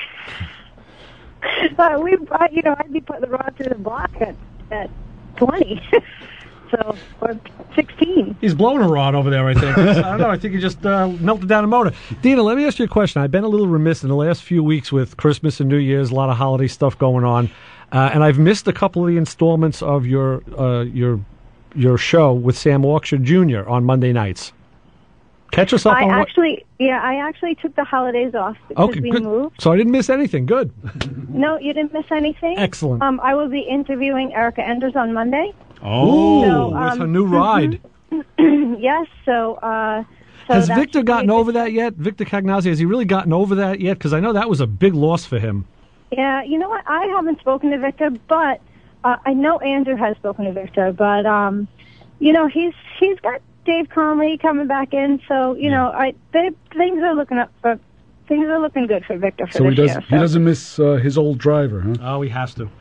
uh, we, uh, you know, I'd be putting the rod through the block at at twenty. so or sixteen. He's blowing a rod over there, I think. I don't know. I think he just uh, melted down a motor. Dina, let me ask you a question. I've been a little remiss in the last few weeks with Christmas and New Year's, a lot of holiday stuff going on, uh, and I've missed a couple of the installments of your uh, your your show with Sam Walksher Junior on Monday nights. Catch us up I on what- actually, yeah, I actually took the holidays off because Okay, we good. moved. So I didn't miss anything. Good. No, you didn't miss anything. Excellent. Um, I will be interviewing Erica Enders on Monday. Oh, So, with um, her new ride. yes. So, uh, so Has that Victor should be gotten a- over that yet? Victor Cagnazzi, has he really gotten over that yet? Because I know that was a big loss for him. Yeah, you know what? I haven't spoken to Victor, but uh, I know Andrew has spoken to Victor. But um, you know, he's he's got Dave Conley coming back in, so you know, I they, things are looking up for things are looking good for Victor for So this he does. year. He doesn't miss uh, his old driver, huh? Oh, he has to.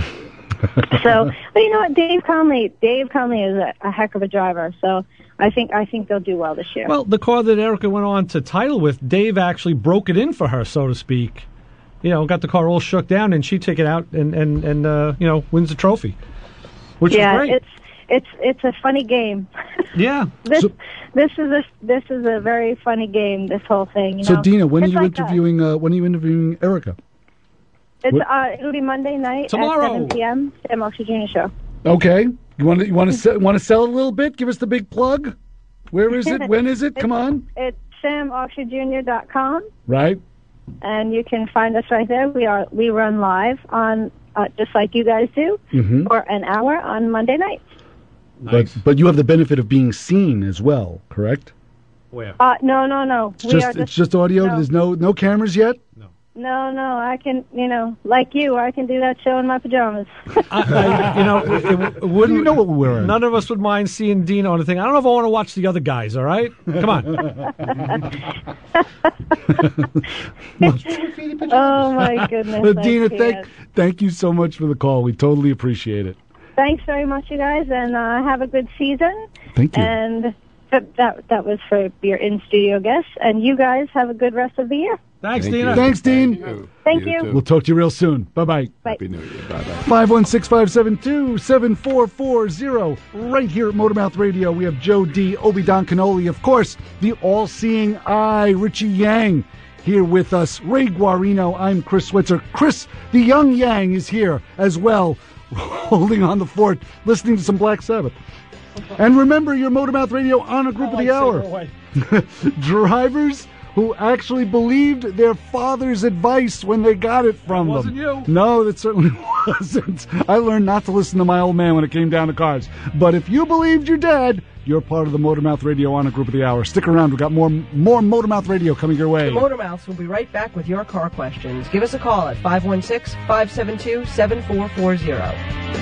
So, but you know what, Dave Conley, Dave Conley is a, a heck of a driver. So I think I think they'll do well this year. Well, the car that Erica went on to title with, Dave actually broke it in for her, so to speak. You know, got the car all shook down, and she took it out and and and uh, you know, wins the trophy, which yeah, is great. it's it's it's a funny game. Yeah. This this is a this is a very funny game. This whole thing. You So, know? Dina, when are It's you like that. interviewing? Uh, when are you interviewing Erica? It's What- uh, it'll be Monday night Tomorrow. at seven p.m. Sam Walksher Junior Show. Okay. You want to you want to want to sell it a little bit? Give us the big plug. Where is it? When is it? Come on. It's sam walksher junior dot com, Right. and you can find us right there. We are we run live on uh, just like you guys do Mhm. for an hour on Monday night. But but you have the benefit of being seen as well, correct? Where? Uh, no, no, no. It's we just are it's just audio. no. There's no no cameras yet. No, no, I can, you know, like you, I can do that show in my pajamas. I, you know, it, it wouldn't. You know what we're wearing. None of us would mind seeing Dina on the thing. I don't know if I want to watch the other guys. All right, come on. Oh my goodness! But I Dina, can't. thank thank you so much for the call. We totally appreciate it. Thanks very much, you guys, and uh, have a good season. Thank you. And that that, that was for your in studio guests, and you guys have a good rest of the year. Thanks, Thank Dina. you. Thanks, Dean. Thank you. We'll talk to you real soon. Bye bye. Bye. Happy New Year. Bye bye. Five one six five seven two seven four four zero. Right here at Motormouth Radio, we have Joe D, Obi Don Canoli, of course, the all-seeing eye, Richie Yang, here with us. Ray Guarino. I'm Chris Switzer. Chris, the young Yang, is here as well, holding on the fort, listening to some Black Sabbath. And remember your Motormouth Radio Honor Group of the Hour. Drivers who actually believed their father's advice when they got it from them. wasn't you. No, that certainly wasn't. I learned not to listen to my old man when it came down to cars. But if you believed your dad, you're part of the Motormouth Radio Honor Group of the Hour. Stick around. We've got more more Motormouth Radio coming your way. The Motormouths will be right back with your car questions. Give us a call at five one six, five seven two, seven four four zero.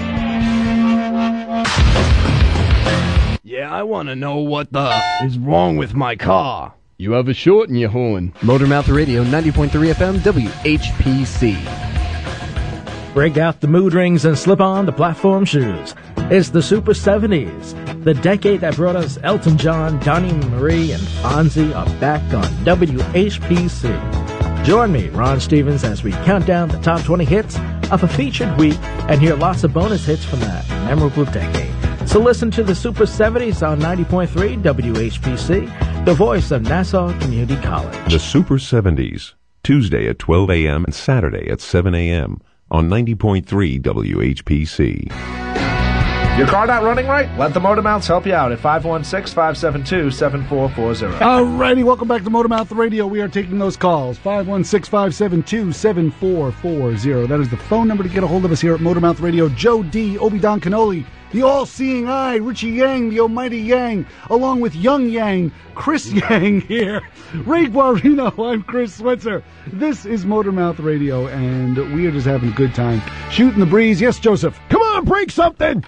Yeah, I want to know what the is wrong with my car. You have a short in your horn. Motormouth Radio, ninety point three F M, W H P C. Break out the mood rings and slip on the platform shoes. It's the Super seventies. The decade that brought us Elton John, Donnie Marie, and Fonzie are back on W H P C. Join me, Ron Stevens, as we count down the top twenty hits of a featured week and hear lots of bonus hits from that memorable decade. So listen to the Super seventies on ninety point three W H P C, the voice of Nassau Community College. The Super seventies, Tuesday at twelve a.m. and Saturday at seven a.m. on ninety point three W H P C. Your car not running right? Let the Motormouths help you out at five one six, five seven two, seven four four zero. Alrighty, welcome back to Motormouth Radio. We are taking those calls. five one six, five seven two, seven four four zero. That is the phone number to get a hold of us here at Motormouth Radio. Joe D, Obi Don Canoli, the all-seeing eye, Richie Yang, the almighty Yang, along with young Yang, Chris Yang here. Ray Guarino, I'm Chris Switzer. This is Motormouth Radio, and we are just having a good time. Shooting the breeze. Yes, Joseph. Come on, break something!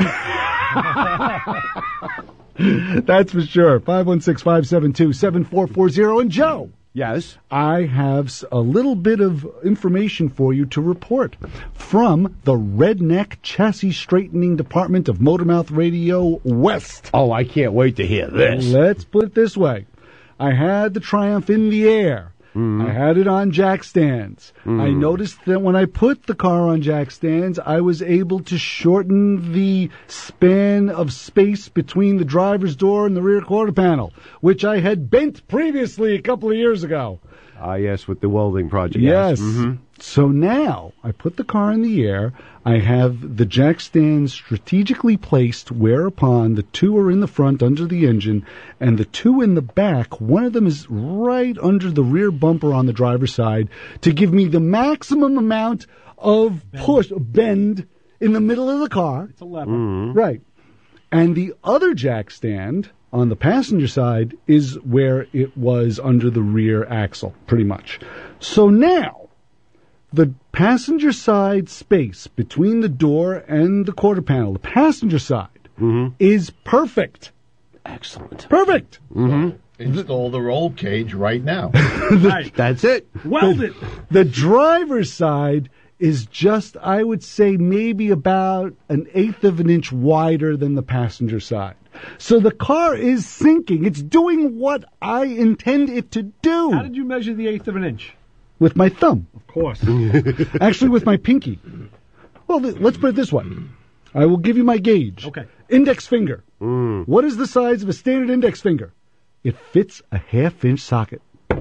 That's for sure. five one six, five seven two, seven four four zero. And Joe. Yes? I have s- a little bit of information for you to report from the Redneck Chassis Straightening Department of Motormouth Radio West. Oh, I can't wait to hear this. Let's put it this way. I had the Triumph in the air I had it on jack stands. I noticed that when I put the car on jack stands, I was able to shorten the span of space between the driver's door and the rear quarter panel, which I had bent previously a couple of years ago. Ah, yes, with the welding project. Yes. Mhm. So now I put the car in the air. I have the jack stands strategically placed whereupon the two are in the front under the engine and the two in the back, one of them is right under the rear bumper on the driver's side to give me the maximum amount of push, bend in the middle of the car. It's a lever. Right. And the other jack stand on the passenger side is where it was under the rear axle, pretty much. So now, the passenger side space between the door and the quarter panel, the passenger side, is perfect. Excellent. Perfect. Mm-hmm. Install the roll cage right now. That's it. Weld the, it. The driver's side is just, I would say, maybe about an eighth of an inch wider than the passenger side. So the car is sinking. It's doing what I intend it to do. How did you measure the eighth of an inch? With my thumb. Of course. Actually, with my pinky. Well, th- let's put it this way. I will give you my gauge. Okay. Index finger. What is the size of a standard index finger? It fits a half-inch socket.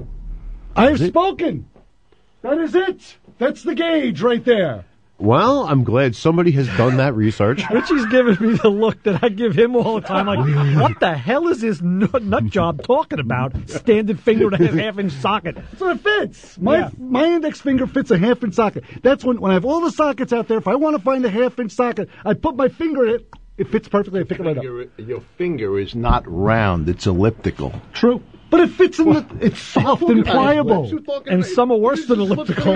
I have spoken. That is it. That's the gauge right there. Well, I'm glad somebody has done that research. Richie's giving me the look that I give him all the time. Like, what the hell is this nut, nut job talking about? Standard finger to have half inch socket. So it fits. My Yeah. my index finger fits a half inch socket. That's when when I have all the sockets out there. If I want to find a half inch socket, I put my finger in it. It fits perfectly. I pick it right up. Your, your finger is not round; it's elliptical. True. But it fits in the. It's soft and pliable. And some are worse than elliptical.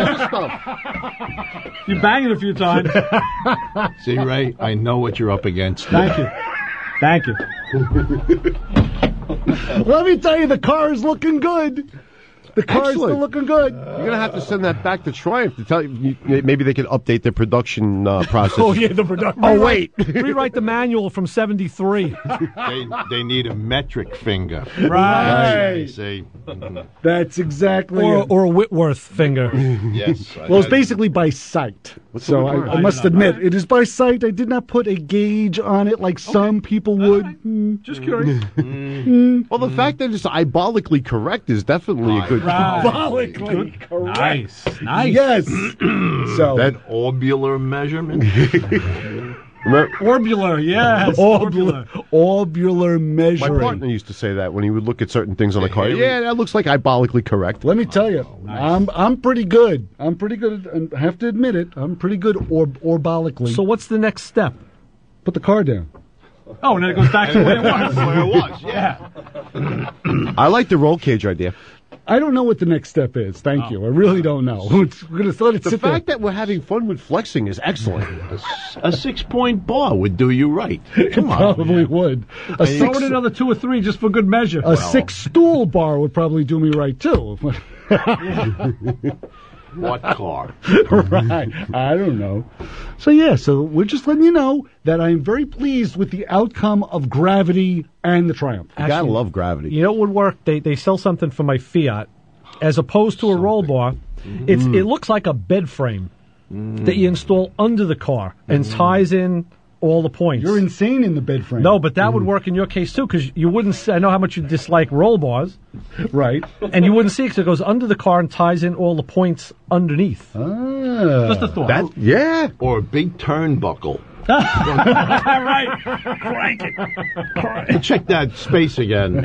You bang it a few times. See, Ray, I know what you're up against. Thank you. Thank you. Let me tell you, the car is looking good. The car's Excellent. still looking good. You're going to have to send that back to Triumph to tell you. Maybe they can update their production uh, process. Oh, yeah, the production. Oh, wait. Rewrite the manual from seventy-three. They, they need a metric finger. Right. They say, That's exactly Or, it. or a Whitworth finger. yes. Well, it's basically by sight. So Whitworth? I, I must admit, it is by sight. I did not put a gauge on it like some people would. Mm. Just curious. Mm. Well, the fact that it's eyeballically correct is definitely a good. Symbolically correct. Nice. Nice. Yes. So that orbular measurement. Orbular, yes. orbular, orbular My measuring. partner used to say that when he would look at certain things on the car. Yeah, that looks like eyeballically correct. Let me tell you, I'm I'm pretty good. I'm pretty good, and I have to admit it. I'm pretty good or, orbolically. So what's the next step? Put the car down. Oh, and then it goes back to where it was. Where it was, yeah. I like the roll cage idea. I don't know what the next step is. Thank you. I really don't know. It's, we're going to let it The sit fact there. that we're having fun with flexing is excellent. A six-point bar would do you right. Come on. Probably would. A Throw six, in another two or three just for good measure. a six stool bar would probably do me right too. What car? Right. I don't know. So yeah, so we're just letting you know that I'm very pleased with the outcome of Gravity and the Triumph. You gotta love Gravity. You know what would work? They they sell something for my Fiat, as opposed to a roll bar. It's Mm. it looks like a bed frame that you install under the car and ties in all the points. You're insane in the bed frame. No, but that would work in your case too, because you wouldn't. See, I know how much you dislike roll bars, Right. and you wouldn't see it because it goes under the car and ties in all the points underneath. Ah. Just a thought. That yeah. Or a big turnbuckle. Right. Crank it. And check that space again.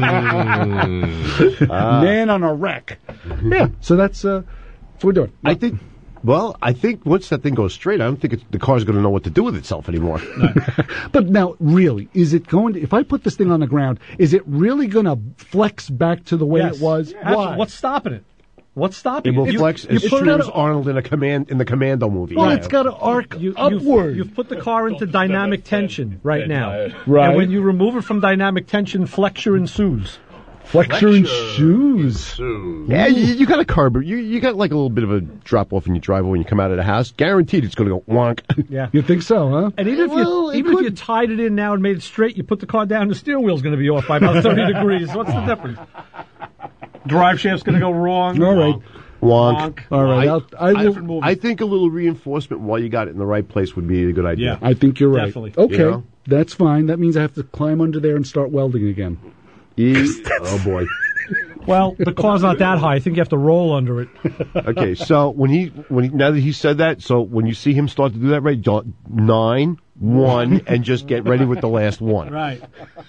Mm. Man on a wreck. Yeah. So that's uh, that's what we're doing. I think. Well, I think once that thing goes straight, I don't think it's, the car's going to know what to do with itself anymore. But now, really, is it going to? If I put this thing on the ground, is it really going to flex back to the way Yes. it was? Absolutely. Why? What's stopping it? What's stopping It will it? You- flex you as put it true out as of- Arnold in a command in the Commando movie. Well, Yeah. it's got to arc You, upward. You've, you've put the car into dynamic tension right now. Right. And when you remove it from dynamic tension, flexure ensues. Flexure and shoes. Yeah, you, you got a carb. You you got like a little bit of a drop off in your driveway when you come out of the house. Guaranteed, it's going to go wonk. Yeah. You think so, huh? And even Well, if it you even if could. you tied it in now and made it straight, you put the car down, the steering wheel's going to be off by about thirty degrees. What's the difference? Drive shaft's going to go wrong. All right. Wonk. All right. I, I'll, I, will, I, I think a little reinforcement while you got it in the right place would be a good idea. I think you're right. Definitely. Okay, You know? that's fine. That means I have to climb under there and start welding again. oh boy. Well, the car's not that high. I think you have to roll under it. Okay, so when he when he, now that he said that, so when you see him start to do that, right, don't- nine, one, and just get ready with the last one. Right.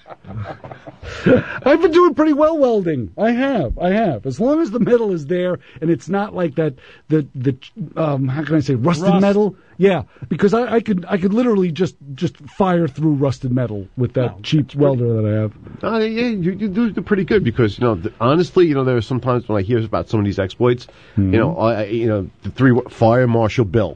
I've been doing pretty well welding. I have. I have. As long as the metal is there and it's not like that, the the um, how can I say rusted Rust. metal? Yeah, because I, I could I could literally just just fire through rusted metal with that cheap welder that I have. Uh, yeah, you, you do do pretty good because you know th- honestly, you know there are sometimes when I hear about some of these exploits, Mm-hmm. you know, I, you know the three Fire Marshal Bill.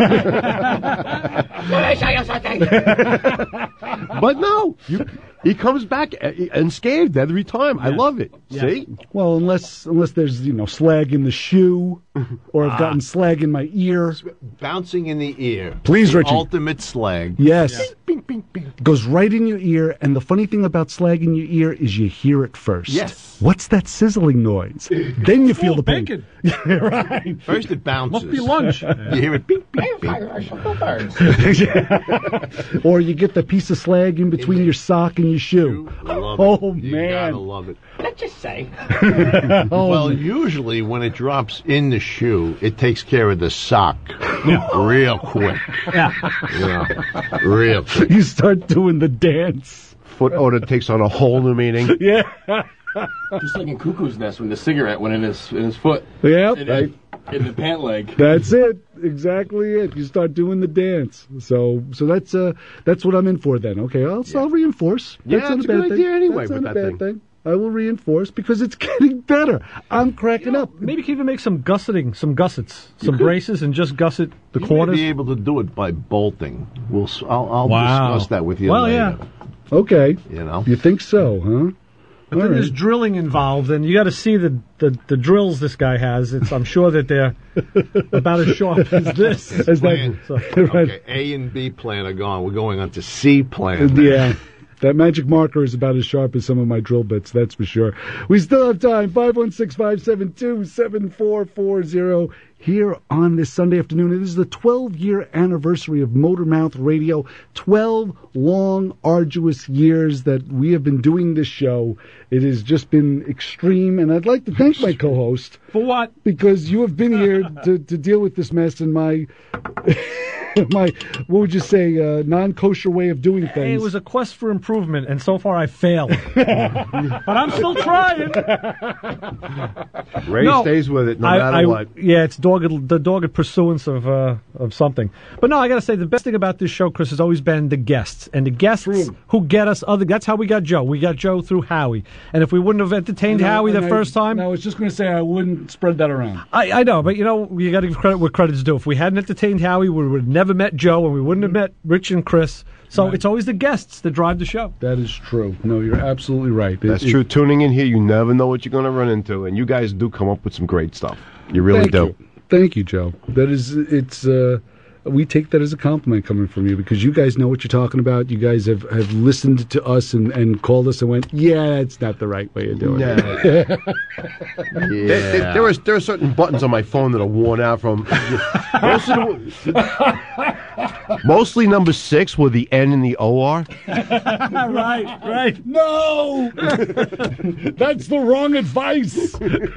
But no, you, he comes back unscathed every time. I love it. See? Well, unless unless there's you know slag in the shoe, or I've gotten slag in my ear. Bouncing in the ear. Please, The Richie. Ultimate slag. Yes. Goes right in your ear, and the funny thing about slag in your ear is you hear it first. Yes. What's that sizzling noise? Then you feel the pain. Bacon. Right. First it bounces. Must be lunch. You hear it beep, beep, beep. Or you get the piece of slag in between your sock and your shoe. I love Oh, it. You man. gotta love it. Let's just say. Oh, Well, usually when it drops in the shoe, it takes care of the sock real quick. Yeah. Yeah, real quick. You start doing the dance. Foot odor takes on a whole new meaning. Yeah. Just like in Cuckoo's Nest when the cigarette went in his in his foot. Yep. In, in, in the pant leg. That's it. Exactly it. You start doing the dance. So so that's uh that's what I'm in for then. Okay, I'll, I'll reinforce. Yeah, That's not it's a a bad good thing. idea anyway That's with not that a bad thing. thing. I will reinforce because it's getting better. I'm cracking up. Maybe you can even make some gusseting, some gussets, some braces, and just gusset the You corners. may be able to do it by bolting. We'll. s- I'll, I'll Wow. discuss that with you Well, later. yeah. Okay. You know. You think so, huh? But All then there's right. drilling involved, and you got to see the, the, the drills this guy has. It's I'm sure that they're about as sharp as this. As that- Plan- So- Okay, A and B plan are gone. We're going on to C plan. Yeah. That magic marker is about as sharp as some of my drill bits, that's for sure. We still have time. five one six, five seven two, seven four four zero here on this Sunday afternoon. It is the twelve-year anniversary of Motormouth Radio. twelve long, arduous years that we have been doing this show. It has just been extreme, and I'd like to thank my co-host. For what? Because you have been here to, to deal with this mess and my... my, what would you say, uh, non-kosher way of doing things. Hey, it was a quest for improvement, and so far I failed. But I'm still trying. Ray No, stays with it no I- matter I- what. Yeah, it's dogged, the dogged pursuance of uh, of something. But no, I got to say, the best thing about this show, Chris, has always been the guests. And the guests who get us other. That's how we got Joe. We got Joe through Howie. And if we wouldn't have entertained And I- Howie the and I- first time. and I was just going to say I wouldn't spread that around. I, I know, but you know, you got to give credit where credit's due. If we hadn't entertained Howie, we would have never met Joe, and we wouldn't have met Rich and Chris. So it's always the guests that drive the show. That is true. No, you're absolutely right. It- That's it- true. Tuning in here, you never know what you're going to run into, and you guys do come up with some great stuff. You really Thank do. you. Thank you, Joe. That is, it's. Uh, we take that as a compliment coming from you because you guys know what you're talking about. You guys have, have listened to us and, and called us and went, yeah, that's not the right way of doing No. it. There, there, there, are, there are certain buttons on my phone that are worn out from. Most of the, mostly number six with the N and the O R. right, right. No! That's the wrong advice.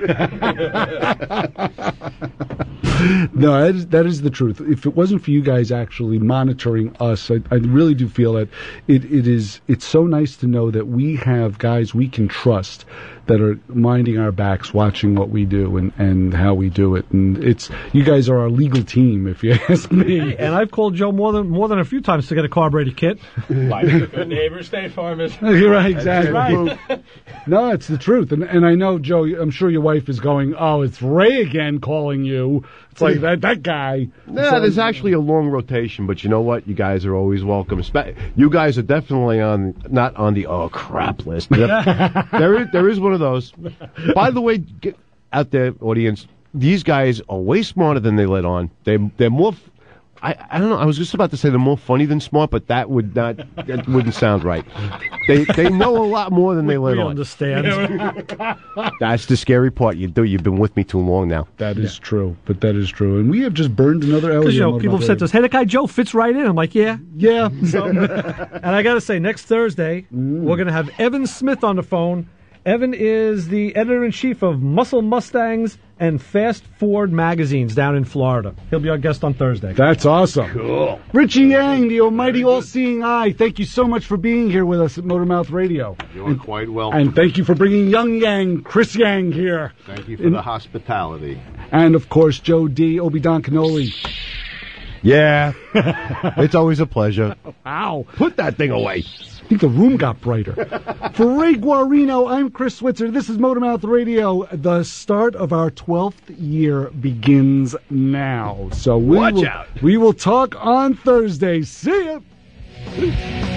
No, that is, that is the truth. If it wasn't for you guys actually monitoring us, I, I really do feel that it, it is. It's so nice to know that we have guys we can trust that are minding our backs, watching what we do and, and how we do it. And it's you guys are our legal team, if you ask me. Hey, and I've called Joe more than more than a few times to get a carburetor kit. Like a good neighbor, State Farm is. You're right, exactly. Right. No, it's the truth, and and I know, Joe. I'm sure your wife is going, "Oh, it's Ray again calling you." It's like that that guy. No, So- there's actually a long rotation, but you know what? You guys are always welcome. Spe- You guys are definitely on, not on the oh crap list. there is there is one of those. By the way, get out there, audience. These guys are way smarter than they let on. They they're more. f- I, I don't know. I was just about to say they're more funny than smart, but that would not that wouldn't sound right. They they know a lot more than they let we on. understand. That's the scary part. You do. You've been with me too long now. That is yeah. true, but that is true, and we have just burned another Elliot. Because you know, people have said to us, "Hey, that guy Joe fits right in." I'm like, "Yeah, yeah." So, and I got to say, next Thursday mm. we're going to have Evan Smith on the phone. Evan is the editor-in-chief of Muscle Mustangs and Fast Ford magazines down in Florida. He'll be our guest on Thursday. That's awesome. Cool. Richie Yang, the almighty all-seeing eye, thank you so much for being here with us at Motormouth Radio. You're and, quite welcome. And thank you for bringing young Yang, Chris Yang, here. Thank you for in, the hospitality. And, of course, Joe D., Obi Don Canoli. Yeah. It's always a pleasure. Ow. Put that thing away. I think the room got brighter. For Ray Guarino, I'm Chris Switzer. This is Motormouth Radio. The start of our twelfth year begins now. So we Watch will, out. We will talk on Thursday. See ya.